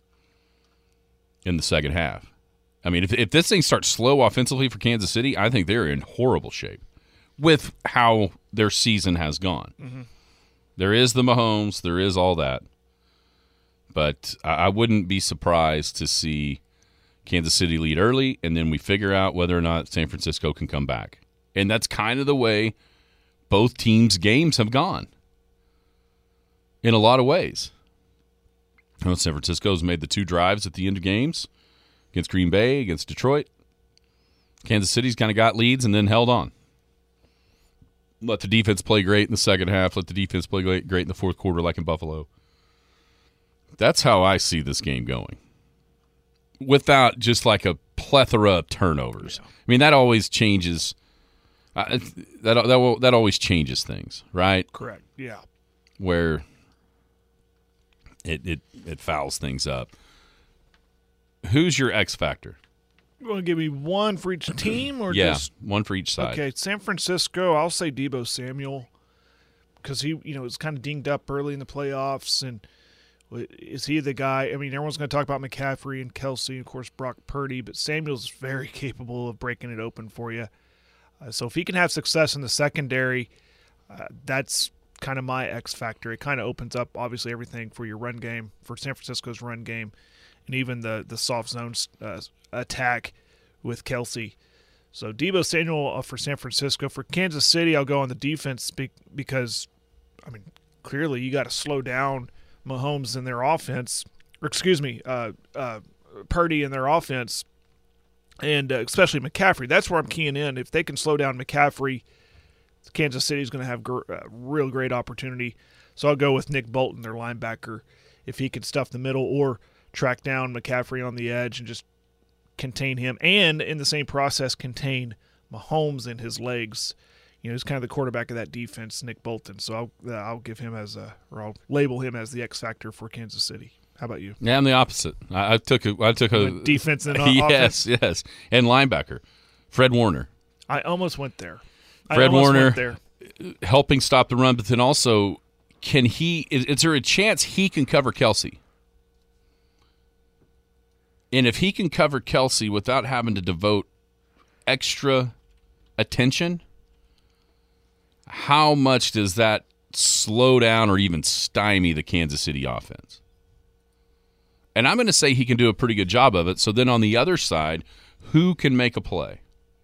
in the second half? I mean, if if this thing starts slow offensively for Kansas City, I think they're in horrible shape with how their season has gone. Mm-hmm. There is the Mahomes, there is all that. But I wouldn't be surprised to see Kansas City lead early, and then we figure out whether or not San Francisco can come back. And that's kind of the way both teams' games have gone in a lot of ways. Well, San Francisco's made the two drives at the end of games against Green Bay, against Detroit. Kansas City's kind of got leads and then held on. Let the defense play great in the second half. Let the defense play great in the fourth quarter like in Buffalo. That's how I see this game going. Without just like a plethora of turnovers. I mean, that always changes. Uh, that that will, that always changes things, right? Correct. Yeah. Where it it it fouls things up. Who's your X factor? You want to give me one for each team, or yeah, just one for each side? Okay, San Francisco. I'll say Deebo Samuel because he, you know, was kind of dinged up early in the playoffs, and is he the guy? I mean, everyone's going to talk about McCaffrey and Kelsey, of course, Brock Purdy, but Samuel's very capable of breaking it open for you. Uh, so if he can have success in the secondary, uh, that's kind of my X factor. It kind of opens up, obviously, everything for your run game, for San Francisco's run game, and even the the soft zone uh, attack with Kelsey. So Deebo Samuel uh, for San Francisco. For Kansas City, I'll go on the defense because, I mean, clearly you got to slow down Mahomes in their offense, or excuse me, uh, uh, Purdy in their offense, and uh, especially McCaffrey. That's where I'm keying in. If they can slow down McCaffrey, Kansas City is going to have a gr- uh, real great opportunity. So I'll go with Nick Bolton, their linebacker, if he can stuff the middle or track down McCaffrey on the edge and just contain him, and in the same process contain Mahomes in his legs. You know, he's kind of the quarterback of that defense, Nick Bolton. So I'll uh, I'll give him as a, or I'll label him as the X factor for Kansas City. How about you? Yeah, I'm the opposite. I, I took a I took a defense and yes, offense? yes, and linebacker, Fred Warner. I almost went there. Fred I almost Warner went there. helping stop the run, but then also, can he? Is, is there a chance he can cover Kelsey? And if he can cover Kelsey without having to devote extra attention, how much does that slow down or even stymie the Kansas City offense? And I'm going to say he can do a pretty good job of it. So then on the other side, who can make a play?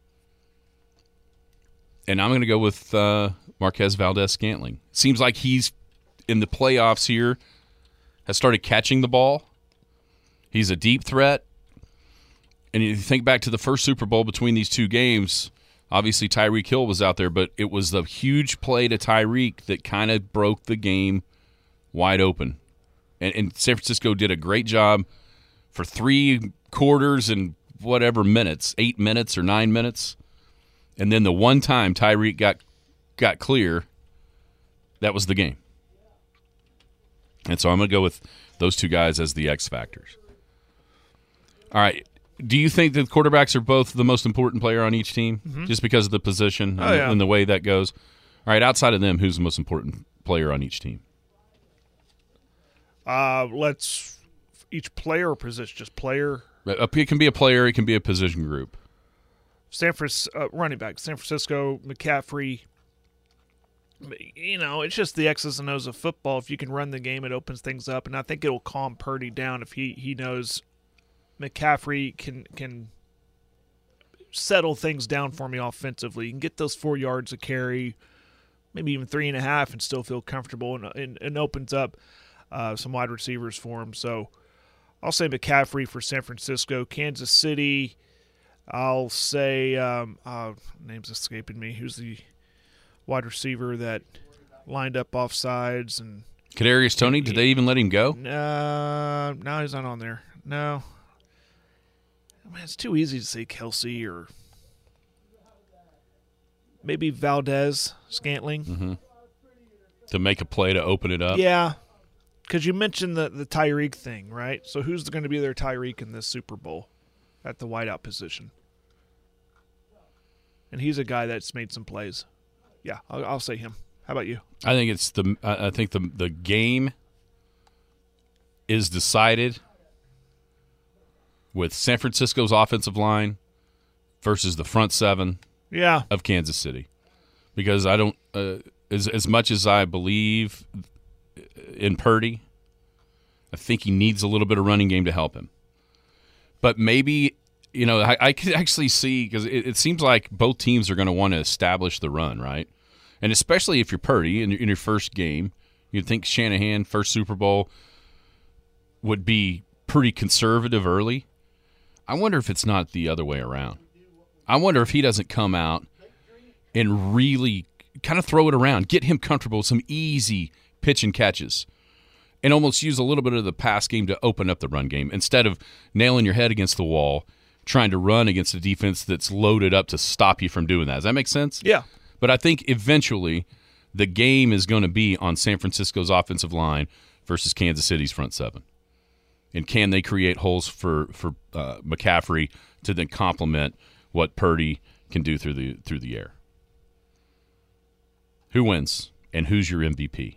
And I'm going to go with uh, Marquez Valdes-Scantling. Seems like he's in the playoffs here, has started catching the ball. He's a deep threat. And you think back to the first Super Bowl between these two games, obviously Tyreek Hill was out there, but it was the huge play to Tyreek that kind of broke the game wide open. And, and San Francisco did a great job for three quarters and whatever minutes, eight minutes or nine minutes. And then the one time Tyreek got got clear, that was the game. And so I'm going to go with those two guys as the X factors. All right. Do you think that quarterbacks are both the most important player on each team, mm-hmm. just because of the position oh, and, yeah. and the way that goes? All right, outside of them, who's the most important player on each team? Uh, let's each player or position, just player. It can be a player. It can be a position group. San Francisco uh, running back, San Francisco, McCaffrey. You know, it's just the X's and O's of football. If you can run the game, it opens things up, and I think it will calm Purdy down if he he knows McCaffrey can can settle things down for me offensively. He can get those four yards of carry, maybe even three and a half, and still feel comfortable, and and, and opens up uh, some wide receivers for him. So I'll say McCaffrey for San Francisco. Kansas City, I'll say um, uh, name's escaping me. Who's the wide receiver that lined up off sides and Kadarius Toney? Did they even let him go? Uh, no, he's not on there. No. Man, it's too easy to say Kelsey or maybe Valdes-Scantling. Mm-hmm. To make a play to open it up? Yeah, because you mentioned the, the Tyreek thing, right? So who's going to be their Tyreek in this Super Bowl at the wideout position? And he's a guy that's made some plays. Yeah, I'll, I'll say him. How about you? I think it's the. I think the the game is decided with San Francisco's offensive line versus the front seven. Yeah. Of Kansas City, because I don't uh, as as much as I believe in Purdy, I think he needs a little bit of running game to help him. But maybe. You know, I, I could actually see, because it, it seems like both teams are going to want to establish the run, right? And especially if you're Purdy in your, in your first game, you'd think Shanahan, first Super Bowl, would be pretty conservative early. I wonder if it's not the other way around. I wonder if he doesn't come out and really kind of throw it around, get him comfortable with some easy pitch and catches, and almost use a little bit of the pass game to open up the run game instead of nailing your head against the wall, trying to run against a defense that's loaded up to stop you from doing that. Does that make sense? Yeah. But I think eventually the game is going to be on San Francisco's offensive line versus Kansas City's front seven. And can they create holes for for uh, McCaffrey to then complement what Purdy can do through the through the air? Who wins, and who's your M V P?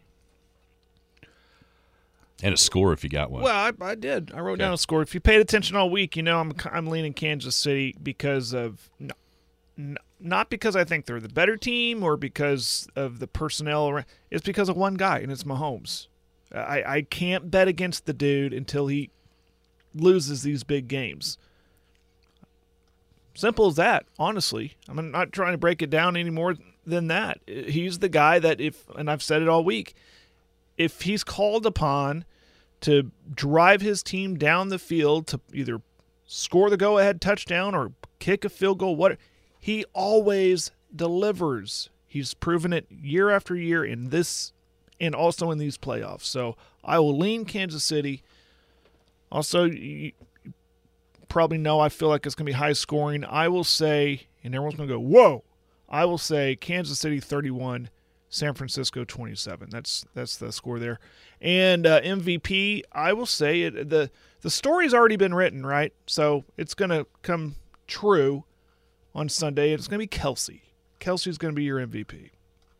And a score if you got one. Well, I, I did. I wrote Okay. down a score. If you paid attention all week, you know I'm I'm leaning Kansas City because of no, no, not because I think they're the better team or because of the personnel. around- It's because of one guy, and it's Mahomes. I, I can't bet against the dude until he loses these big games. Simple as that, honestly. I'm not trying to break it down any more than that. He's the guy that if, and I've said it all week, if he's called upon to drive his team down the field to either score the go-ahead touchdown or kick a field goal, what he always delivers. He's proven it year after year in this and also in these playoffs. So I will lean Kansas City. Also, you probably know I feel like it's going to be high scoring. I will say, and everyone's going to go, whoa, I will say Kansas City thirty-one, San Francisco twenty-seven. That's that's the score there. And uh, M V P, I will say it, the the story's already been written, right? So it's going to come true on Sunday. It's going to be Kelsey. Kelsey's going to be your M V P.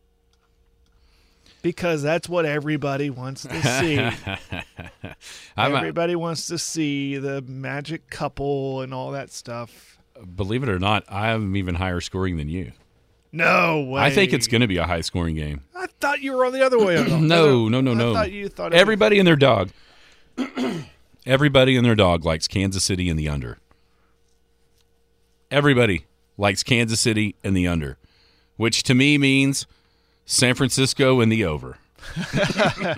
Because that's what everybody wants to see. Everybody wants to see the magic couple and all that stuff. Believe it or not, I am even higher scoring than you. No way. I think it's going to be a high scoring game. I thought you were on the other way. no, no, no, I no. thought you thought Everybody and their dog. Everybody and their dog likes Kansas City in the under. Everybody likes Kansas City in the under, which to me means San Francisco in the over. uh,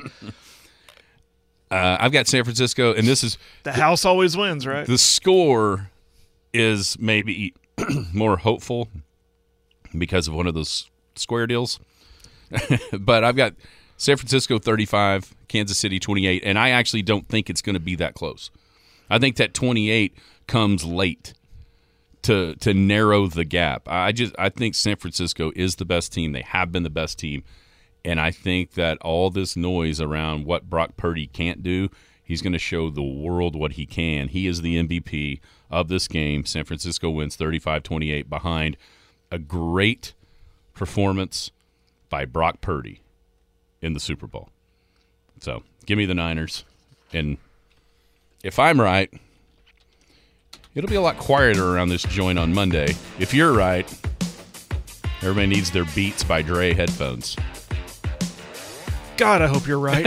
I've got San Francisco, and this is the house always wins, right? The score is maybe more hopeful because of one of those square deals. But I've got San Francisco thirty-five, Kansas City twenty-eight, and I actually don't think it's going to be that close. I think that twenty-eight comes late to to narrow the gap. I just I think San Francisco is the best team. They have been the best team. And I think that all this noise around what Brock Purdy can't do, he's going to show the world what he can. He is the M V P of this game. San Francisco wins thirty-five twenty-eight behind a great performance by Brock Purdy in the Super Bowl. So give me the Niners. And if I'm right, it'll be a lot quieter around this joint on Monday. If you're right, everybody needs their Beats by Dre headphones. God, I hope you're right.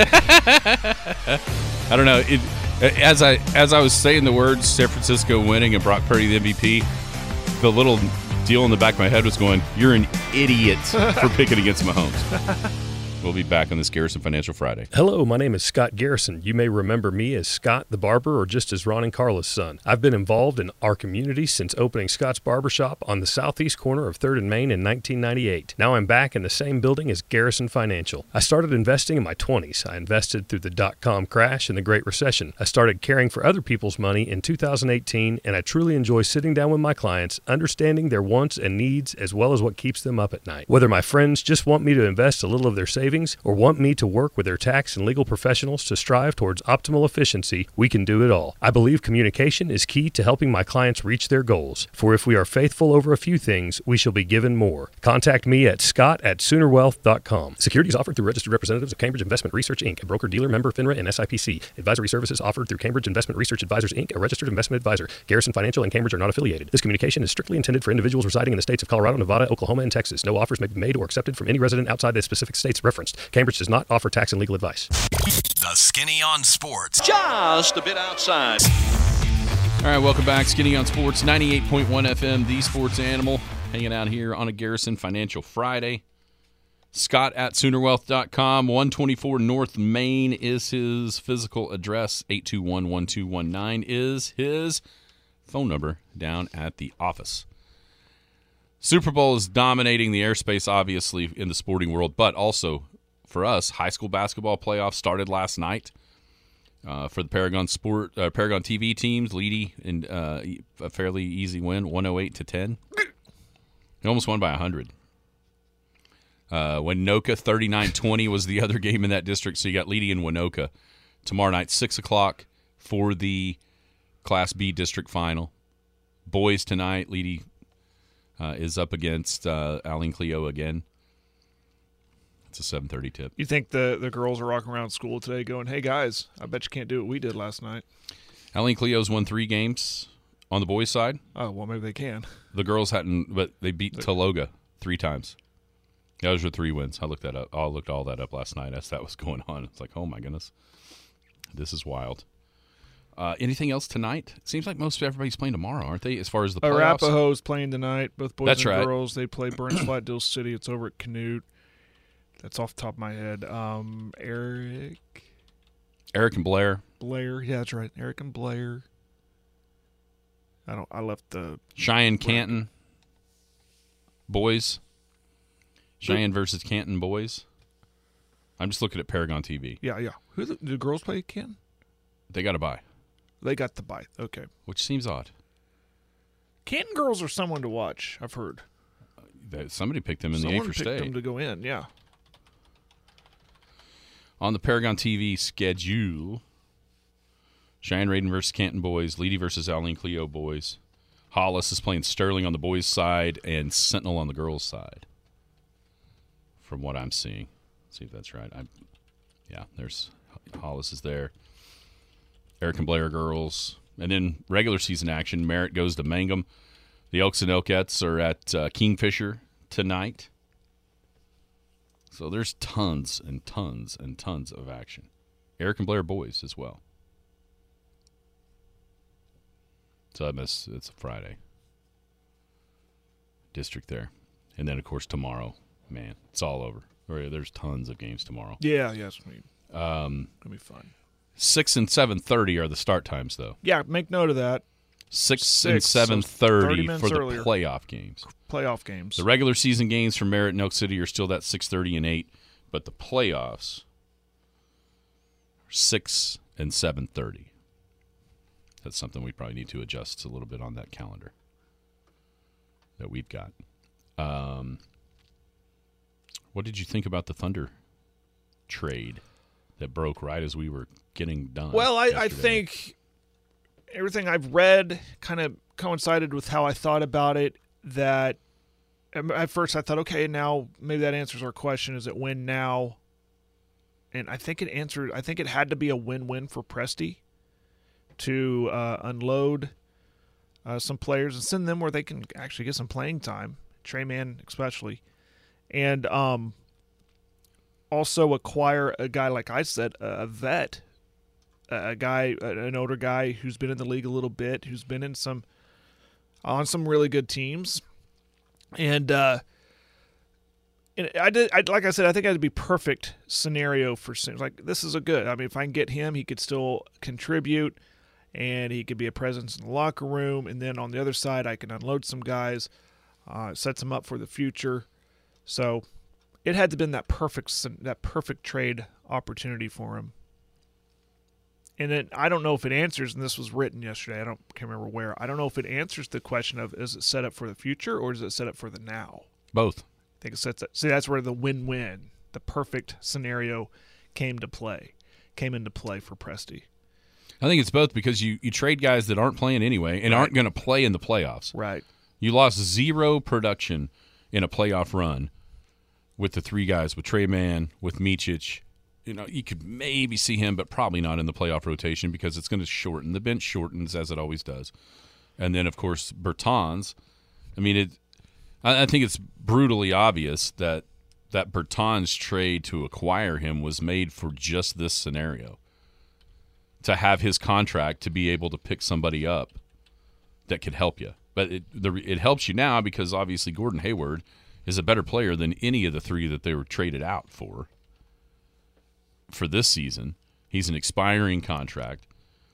I don't know. It, as I as I was saying the words San Francisco winning and Brock Purdy the M V P, the little deal in the back of my head was going, you're an idiot for picking against Mahomes. We'll be back on this Garrison Financial Friday. Hello, my name is Scott Garrison. You may remember me as Scott the Barber or just as Ron and Carla's son. I've been involved in our community since opening Scott's Barbershop on the southeast corner of third and Main in nineteen ninety-eight. Now I'm back in the same building as Garrison Financial. I started investing in my twenties. I invested through the dot-com crash and the Great Recession. I started caring for other people's money in two thousand eighteen, and I truly enjoy sitting down with my clients, understanding their wants and needs as well as what keeps them up at night. Whether my friends just want me to invest a little of their savings or want me to work with their tax and legal professionals to strive towards optimal efficiency, we can do it all. I believe communication is key to helping my clients reach their goals. For if we are faithful over a few things, we shall be given more. Contact me at scott at sooner wealth dot com. Securities offered through registered representatives of Cambridge Investment Research, Incorporated, a broker-dealer member FINRA and S I P C. Advisory services offered through Cambridge Investment Research Advisors, Incorporated, a registered investment advisor. Garrison Financial and Cambridge are not affiliated. This communication is strictly intended for individuals residing in the states of Colorado, Nevada, Oklahoma, and Texas. No offers may be made or accepted from any resident outside the specific states referenced. Cambridge does not offer tax and legal advice. The Skinny on Sports. Just a bit outside. All right, welcome back. Skinny on Sports, ninety-eight point one F M, the Sports Animal, hanging out here on a Garrison Financial Friday. Scott at sooner wealth dot com. one twenty-four North Main is his physical address. eight two one, one two one nine is his phone number down at the office. Super Bowl is dominating the airspace, obviously, in the sporting world, but also for us, high school basketball playoffs started last night. Uh, for the Paragon Sport, uh, Paragon T V teams, Leedy in uh, a fairly easy win, one oh eight to ten. They almost won by one hundred. Uh, Winoka, thirty-nine twenty was the other game in that district, so you got Leedy and Winoka. Tomorrow night, six o'clock for the Class B district final. Boys tonight, Leedy uh, is up against uh, Aline Cleo again. It's a seven thirty tip. You think the, the girls are walking around school today going, hey, guys, I bet you can't do what we did last night. Aline Cleo's won three games on the boys' side. Oh, well, maybe they can. The girls hadn't, but they beat Taloga three times. Those were three wins. I looked that up. I looked all that up last night as that was going on. It's like, oh, my goodness. This is wild. Uh, anything else tonight? It seems like most everybody's playing tomorrow, aren't they, as far as the playoffs? Arapahoe's playing tonight, both boys That's and right. girls. They play Burns Flat, Dill City. It's over at Canute. That's off the top of my head. Um, Eric. Eric and Blair. Blair. Yeah, that's right. Eric and Blair. I don't. I left the Cheyenne Canton boys. Cheyenne versus Canton boys. I'm just looking at Paragon T V. Yeah, yeah. Who the, do the girls play Canton? They got a bye. They got the bye. Okay. Which seems odd. Canton girls are someone to watch. I've heard. Uh, somebody picked them in Someone the A for picked State. them to go in. Yeah. On the Paragon T V schedule, Cheyenne Raiden versus Canton boys, Leedy versus Aline Cleo boys. Hollis is playing Sterling on the boys' side and Sentinel on the girls' side, from what I'm seeing. Let's see if that's right. I, yeah, there's Hollis is there. Eric and Blair girls. And then regular season action, Merritt goes to Mangum. The Elks and Elkettes are at uh, Kingfisher tonight. So there's tons and tons and tons of action. Eric and Blair boys as well. So I miss, it's a Friday. District there. And then, of course, tomorrow. Man, it's all over. There's tons of games tomorrow. Yeah, yes. Yeah, um, it'll be fun. six and seven thirty are the start times, though. Yeah, make note of that. six, Six and seven thirty so for the earlier. playoff games. Playoff games. The regular season games for Merritt and Elk City are still that six thirty and eight, but the playoffs are six and seven thirty. That's something we probably need to adjust a little bit on that calendar that we've got. Um, what did you think about the Thunder trade that broke right as we were getting done? Well, I, I yesterday? think everything I've read kind of coincided with how I thought about it. That at first I thought, okay, now maybe that answers our question. Is it win now? And I think it answered. I think it had to be a win-win for Presti to uh, unload uh, some players and send them where they can actually get some playing time. Trey Mann especially, and um, also acquire a guy like I said, a vet. A guy, an older guy who's been in the league a little bit, who's been in some on some really good teams, and uh, and I did. I, like I said, I think that'd be perfect scenario for like this is a good. I mean, if I can get him, he could still contribute, and he could be a presence in the locker room. And then on the other side, I can unload some guys, uh, sets him up for the future. So it had to have been that perfect that perfect trade opportunity for him. And it, I don't know if it answers, and this was written yesterday, I don't can't remember where. I don't know if it answers the question of is it set up for the future or is it set up for the now? Both. I think it sets up. See, that's where the win-win, the perfect scenario came to play, came into play for Presti. I think it's both because you, you trade guys that aren't playing anyway and Right. aren't going to play in the playoffs. Right. You lost zero production in a playoff run with the three guys, with Trey Mann, with Micic. You know, you could maybe see him, but probably not in the playoff rotation because it's going to shorten. The bench shortens as it always does. And then, of course, Bertans. I mean, it. I, I think it's brutally obvious that that Bertans trade to acquire him was made for just this scenario, to have his contract to be able to pick somebody up that could help you. But it the, it helps you now because obviously Gordon Hayward is a better player than any of the three that they were traded out for. For this season, he's an expiring contract,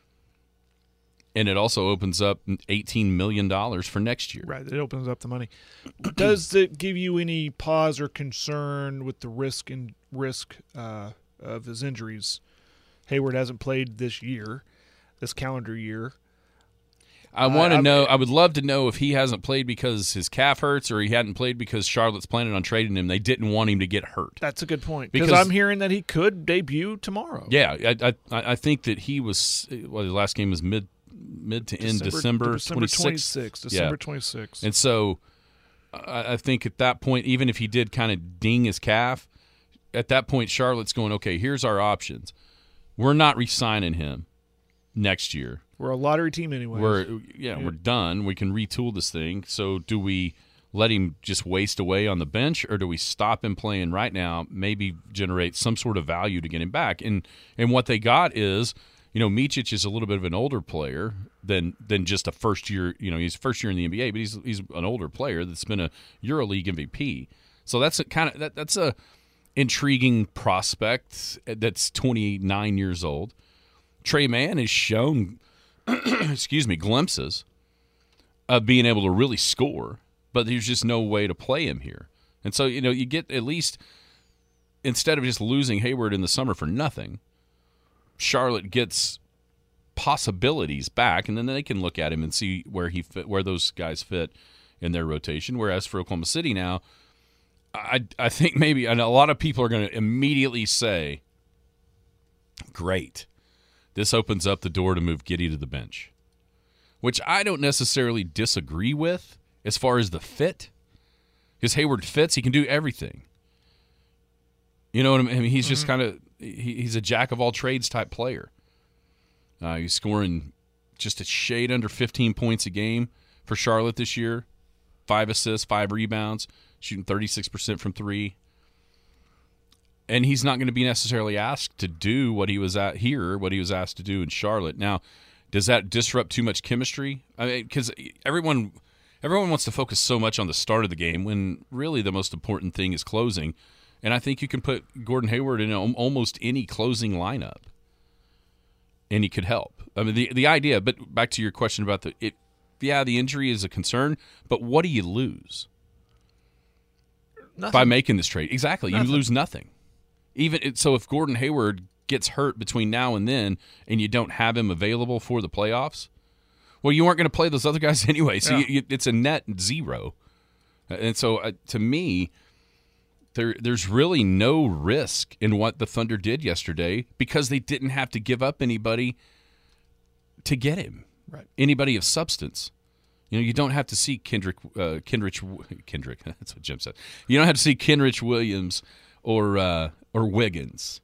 and it also opens up eighteen million dollars for next year. Right, it opens up the money. Does it give you any pause or concern with the risk and risk uh, of his injuries? Hayward hasn't played this year, this calendar year. I want to I- know. I would love to know if he hasn't played because his calf hurts, or he hadn't played because Charlotte's planning on trading him. They didn't want him to get hurt. That's a good point because Because- I'm hearing that he could debut tomorrow. Yeah, I I, I think that he was. Well, the last game was mid mid to end December December twenty-sixth. twenty-sixth. December Yeah. twenty-sixth. And so, I, I think at that point, even if he did kind of ding his calf, at that point, Charlotte's going, okay, here's our options. We're not re-signing him next year. We're a lottery team anyway. We're yeah, Yeah. we're done. We can retool this thing. So do we let him just waste away on the bench, or do we stop him playing right now, maybe generate some sort of value to get him back? And and what they got is, you know, Micic is a little bit of an older player than than just a first year, you know, he's first year in the N B A, but he's he's an older player that's been a EuroLeague M V P. So that's a kind of that that's a intriguing prospect that's twenty-nine years old. Trey Mann has shown excuse me, glimpses of being able to really score, but there's just no way to play him here. And so, you know, you get at least, instead of just losing Hayward in the summer for nothing, Charlotte gets possibilities back, and then they can look at him and see where he fit, where those guys fit in their rotation. Whereas for Oklahoma City now, I I think maybe, and a lot of people are going to immediately say, great, this opens up the door to move Giddey to the bench, which I don't necessarily disagree with as far as the fit, because Hayward fits. He can do everything. You know what I mean? I mean he's just Mm-hmm. kind of he, he's a jack of all trades type player. Uh, he's scoring just a shade under fifteen points a game for Charlotte this year, five assists, five rebounds, shooting thirty-six percent from three. And he's not going to be necessarily asked to do what he was at here, what he was asked to do in Charlotte. Now, does that disrupt too much chemistry? I mean, because everyone, everyone wants to focus so much on the start of the game when really the most important thing is closing. And I think you can put Gordon Hayward in al- almost any closing lineup, and he could help. I mean, the the idea. But back to your question about the it, yeah, the injury is a concern. But what do you lose Nothing. by making this trade? Exactly, Nothing. you lose nothing. Even so, if Gordon Hayward gets hurt between now and then, and you don't have him available for the playoffs, well, you weren't going to play those other guys anyway. So Yeah. you, you, it's a net zero. And so, uh, to me, there there's really no risk in what the Thunder did yesterday because they didn't have to give up anybody to get him. Right. Anybody of substance. You know, you don't have to see Kendrick, uh, Kendrick, Kendrick. That's what Jim said. You don't have to see Kenrich Williams or uh, or Wiggins.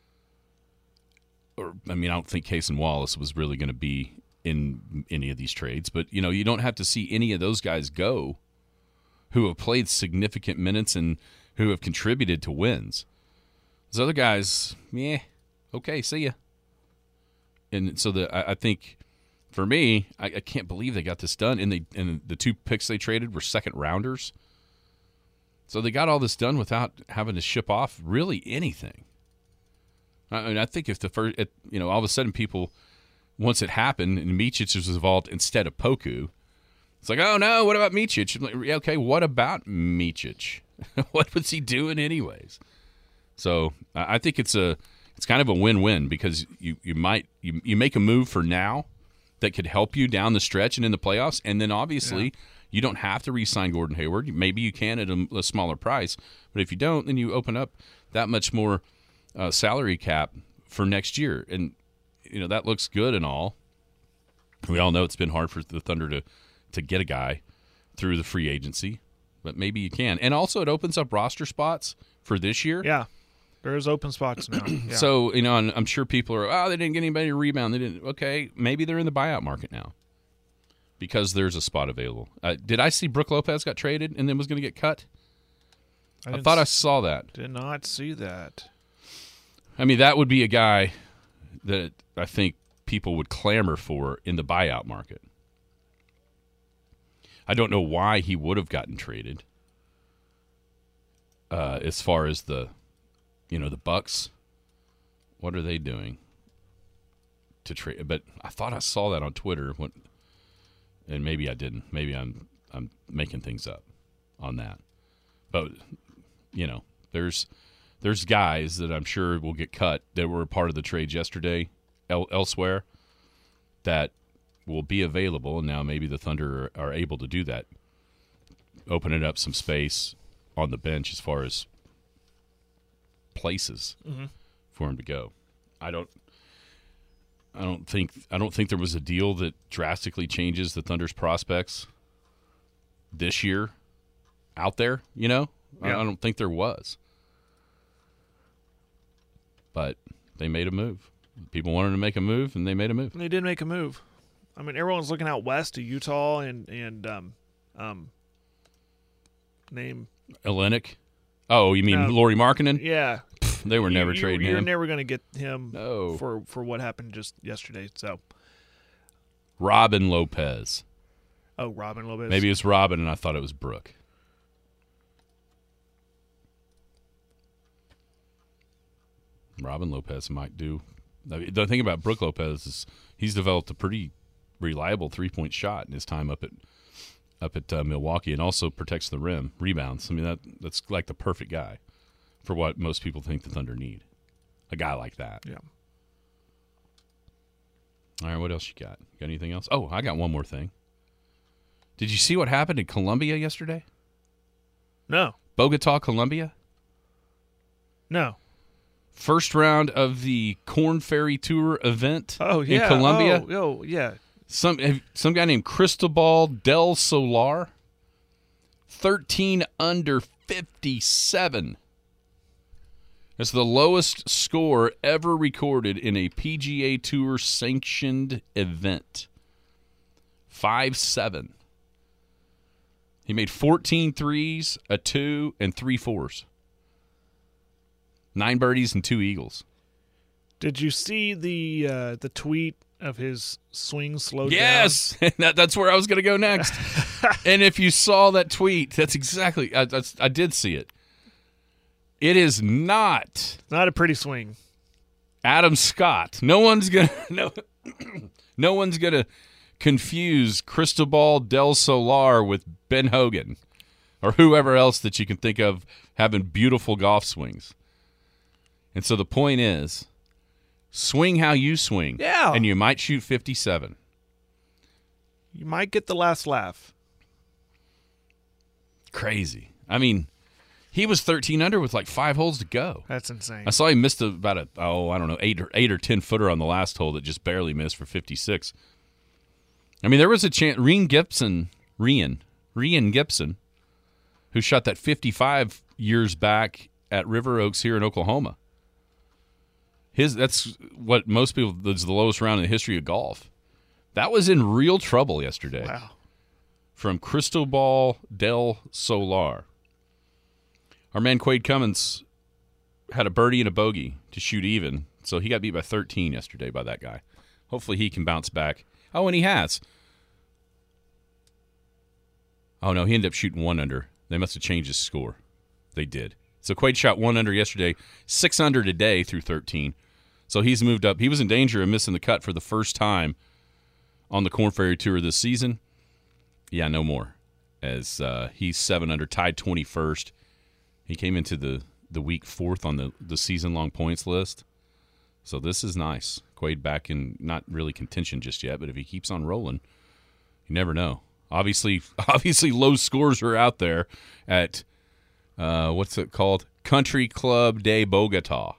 Or I mean, I don't think Case and Wallace was really going to be in any of these trades, but you know, you don't have to see any of those guys go who have played significant minutes and who have contributed to wins. Those other guys, yeah, okay, see ya. And so the I, I think for me, I, I can't believe they got this done. And they and the two picks they traded were second rounders. So they got all this done without having to ship off really anything. I mean, I think if the first, it, you know, all of a sudden people, once it happened and Micic was involved instead of Poku, it's like, oh no, what about Micic? I'm like, yeah, okay, what about Micic? What was he doing anyways? So I I think it's a, it's kind of a win-win because you, you might you, you make a move for now that could help you down the stretch and in the playoffs, and then obviously. Yeah. You don't have to re-sign Gordon Hayward. Maybe you can at a, a smaller price, but if you don't, then you open up that much more uh, salary cap for next year, and you know that looks good and all. We all know it's been hard for the Thunder to to get a guy through the free agency, but maybe you can. And also, it opens up roster spots for this year. Yeah, there's open spots now. Yeah. So you know, and I'm sure people are, oh, they didn't get anybody to rebound. They didn't. Okay, maybe they're in the buyout market now. Because there's a spot available. Uh, did I see Brook Lopez got traded and then was going to get cut? I, I thought I saw that. Did not see that. I mean, that would be a guy that I think people would clamor for in the buyout market. I don't know why he would have gotten traded. Uh, as far as the, you know, the Bucks, what are they doing to trade? But I thought I saw that on Twitter. What? And maybe I didn't. Maybe I'm I'm making things up on that. But you know, there's there's guys that I'm sure will get cut that were a part of the trades yesterday el- elsewhere that will be available, and now maybe the Thunder are, are able to do that, opening up some space on the bench as far as places mm-hmm. for him to go. I don't I don't think I don't think there was a deal that drastically changes the Thunder's prospects this year out there, you know? Yeah. I, I don't think there was. But they made a move. People wanted to make a move, and they made a move. And they did make a move. I mean, everyone's looking out west to Utah and and um um name Olenek. Oh, you mean No. Lauri Markkanen? yeah. They were never you, trading you're, you're him. never going to get him No. for for what happened just yesterday. So, Robin Lopez. oh, Robin Lopez. Maybe it's Robin, and I thought it was Brooke. Robin Lopez might do. I mean, the thing about Brooke Lopez is he's developed a pretty reliable three-point shot in his time up at up at uh, Milwaukee, and also protects the rim, rebounds. I mean, that that's like the perfect guy for what most people think the Thunder need. A guy like that. Yeah. All right, what else you got? Got anything else? Oh, I got one more thing. Did you see what happened in Colombia yesterday? No. Bogota, Colombia? No. First round of the Corn Ferry Tour event Oh yeah. in Colombia. Oh, oh yeah. Some some guy named Cristobal del Solar, thirteen under fifty-seven. That's the lowest score ever recorded in a P G A Tour sanctioned event. five seven. He made fourteen threes, a two, and three fours. Nine birdies and two eagles. Did you see the uh, the tweet of his swing slowed Yes, that, that's where I was going to go next. And if you saw that tweet, that's exactly. I, that's, I did see it. It is not down? Not a pretty swing. Adam Scott. No one's gonna no, no one's gonna confuse Cristobal del Solar with Ben Hogan or whoever else that you can think of having beautiful golf swings. And so the point is, swing how you swing. Yeah. And you might shoot fifty-seven. You might get the last laugh. Crazy. I mean, he was thirteen under with like five holes to go. That's insane. I saw he missed about a, oh, I don't know, eight or, eight or ten footer on the last hole that just barely missed for fifty-six. I mean, there was a chance. Rian Gibson, Rian, Rian Gibson, who shot that fifty-five years back at River Oaks here in Oklahoma. His That's what most people, that's the lowest round in the history of golf. That was in real trouble yesterday. Wow. From Cristobal del Solar. Our man Quade Cummins had a birdie and a bogey to shoot even, so he got beat by thirteen yesterday by that guy. Hopefully he can bounce back. Oh, and he has. Oh, no, he ended up shooting one under. They must have changed his score. They did. So Quade shot one under yesterday, six under today through thirteen. So he's moved up. He was in danger of missing the cut for the first time on the Corn Ferry Tour this season. Yeah, no more. As uh, he's seven under, tied twenty-first. He came into the, the week fourth on the, the season-long points list. So this is nice. Quade back in not really contention just yet, but if he keeps on rolling, you never know. Obviously, obviously low scores are out there at, uh, what's it called? Country Club de Bogota.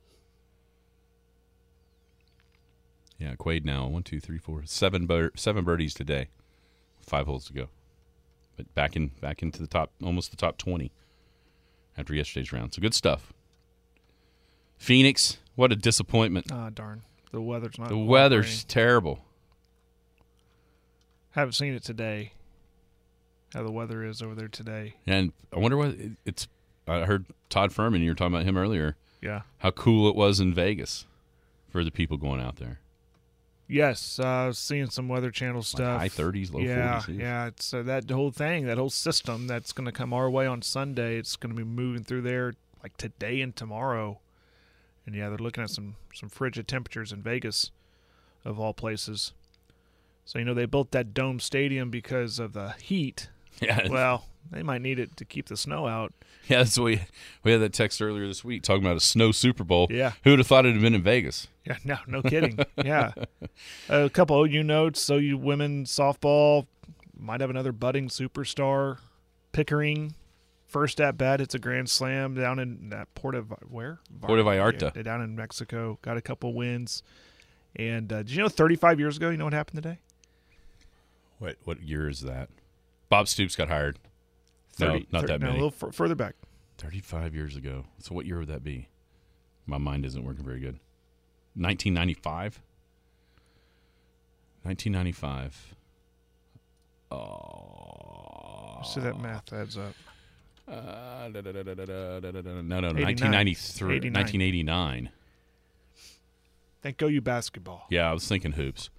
Yeah, Quade now, one, two, three, four, seven, bir- seven birdies today. Five holes to go. But back in back into the top, almost the top twenty after yesterday's round. So good stuff. Phoenix, what a disappointment. Ah, darn. The weather's not. The weather's terrible. Haven't seen it today. How the weather is over there today. And I wonder what it's. I heard Todd Furman, you were talking about him earlier. Yeah. How cool it was in Vegas for the people going out there. Yes, uh, I was seeing some Weather Channel stuff. Like high thirties, low yeah, forties. Yeah, it's uh, that whole thing, that whole system that's going to come our way on Sunday. It's going to be moving through there like today and tomorrow. And yeah, they're looking at some some frigid temperatures in Vegas, of all places. So you know they built that dome stadium because of the heat. Yeah. Well, They might need it to keep the snow out. Yeah, that's what we we had that text earlier this week talking about a snow Super Bowl. Yeah. Who would have thought it had been in Vegas? Yeah, no, no kidding. Yeah. A couple O U notes. O U women softball might have another budding superstar. Pickering, first at bat, it's a grand slam down in that Puerto where? Puerto Vallarta. Yeah, down in Mexico. Got a couple wins. And uh, did you know thirty-five years ago, you know what happened today? What what year is that? Bob Stoops got hired. thirty, no, not thirty, that no, many. A little f- further back. thirty-five years ago. So what year would that be? My mind isn't working very good. nineteen ninety-five? nineteen ninety-five. Oh. So that math adds up. Uh, da, da, da, da, da, da, da, da. No, no, eighty-nine. nineteen ninety-three, eighty-nine. nineteen eighty-nine. Thank O U basketball. Yeah, I was thinking hoops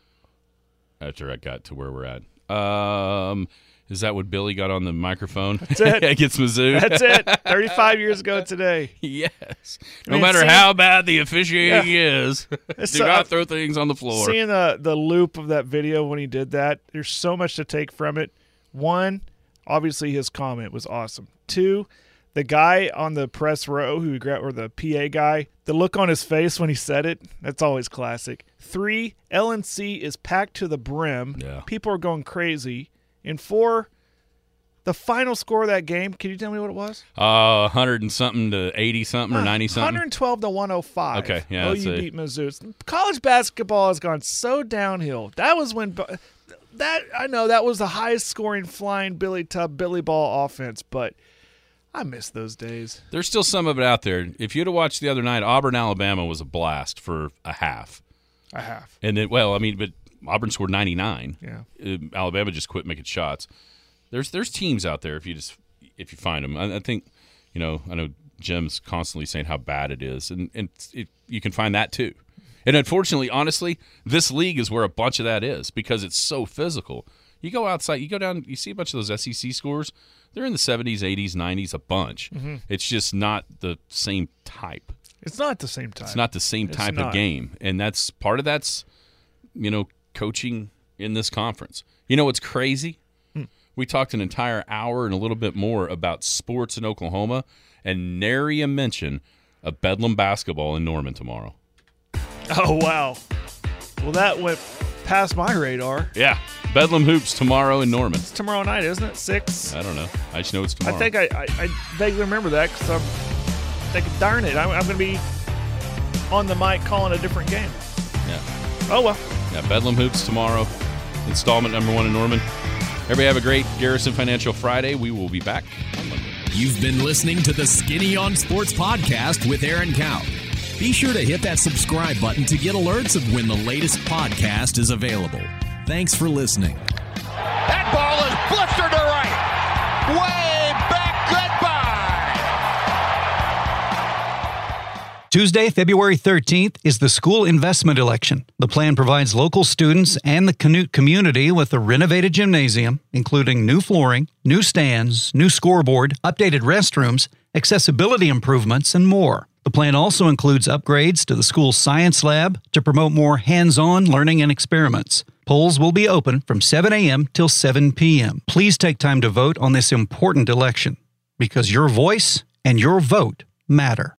after I got to where we're at. Um, is that what Billy got on the microphone? That's it. Against Mizzou? That's it. thirty-five years ago today. Yes. No Man, matter seeing, how bad the officiating yeah. is, do So, not uh, throw things on the floor. Seeing the, the loop of that video when he did that, there's so much to take from it. One, obviously his comment was awesome. Two, the guy on the press row who gra- or the P A guy, the look on his face when he said it, that's always classic. Three, L N C is packed to the brim. Yeah. People are going crazy. And four, the final score of that game, can you tell me what it was? Uh, one hundred and something to eighty something or ninety something. one twelve to one oh five. Okay, yeah, O that's U it. beat Mizzou. College basketball has gone so downhill. That was when that I know that was the highest scoring flying Billy Tubb Billy Ball offense, but I miss those days. There's still some of it out there. If you'd have watched the other night, Auburn, Alabama was a blast for a half. A half. And then, well, I mean, but Auburn scored ninety-nine. Yeah. Uh, Alabama just quit making shots. There's there's teams out there if you just if you find them. I, I think, you know, I know Jim's constantly saying how bad it is, and and it, you can find that too. And unfortunately, honestly, this league is where a bunch of that is because it's so physical. You go outside, you go down, you see a bunch of those S E C scores. They're in the seventies, eighties, nineties, a bunch. Mm-hmm. It's just not the same type. It's not the same type. It's not the same It's type not. of game, and that's part of that's, you know, coaching in this conference. You know what's crazy? Hmm. We talked an entire hour and a little bit more about sports in Oklahoma, and nary a mention of Bedlam basketball in Norman tomorrow. Oh wow. Well, that went past my radar. Yeah, Bedlam hoops tomorrow in Norman. It's tomorrow night, isn't it? Six. I don't know. I just know it's tomorrow. I think I, I, I vaguely remember that because I'm thinking, darn it, I'm, I'm going to be on the mic calling a different game. Yeah. Oh, well. Yeah, Bedlam hoops tomorrow. Installment number one in Norman. Everybody have a great Garrison Financial Friday. We will be back on Monday. You've been listening to the Skinny on Sports podcast with Aaron Cow. Be sure to hit that subscribe button to get alerts of when the latest podcast is available. Thanks for listening. That ball is blistered to right. Way back. Goodbye. Tuesday, February thirteenth is the school investment election. The plan provides local students and the Canute community with a renovated gymnasium, including new flooring, new stands, new scoreboard, updated restrooms, accessibility improvements, and more. The plan also includes upgrades to the school's science lab to promote more hands-on learning and experiments. Polls will be open from seven a.m. till seven p.m. Please take time to vote on this important election because your voice and your vote matter.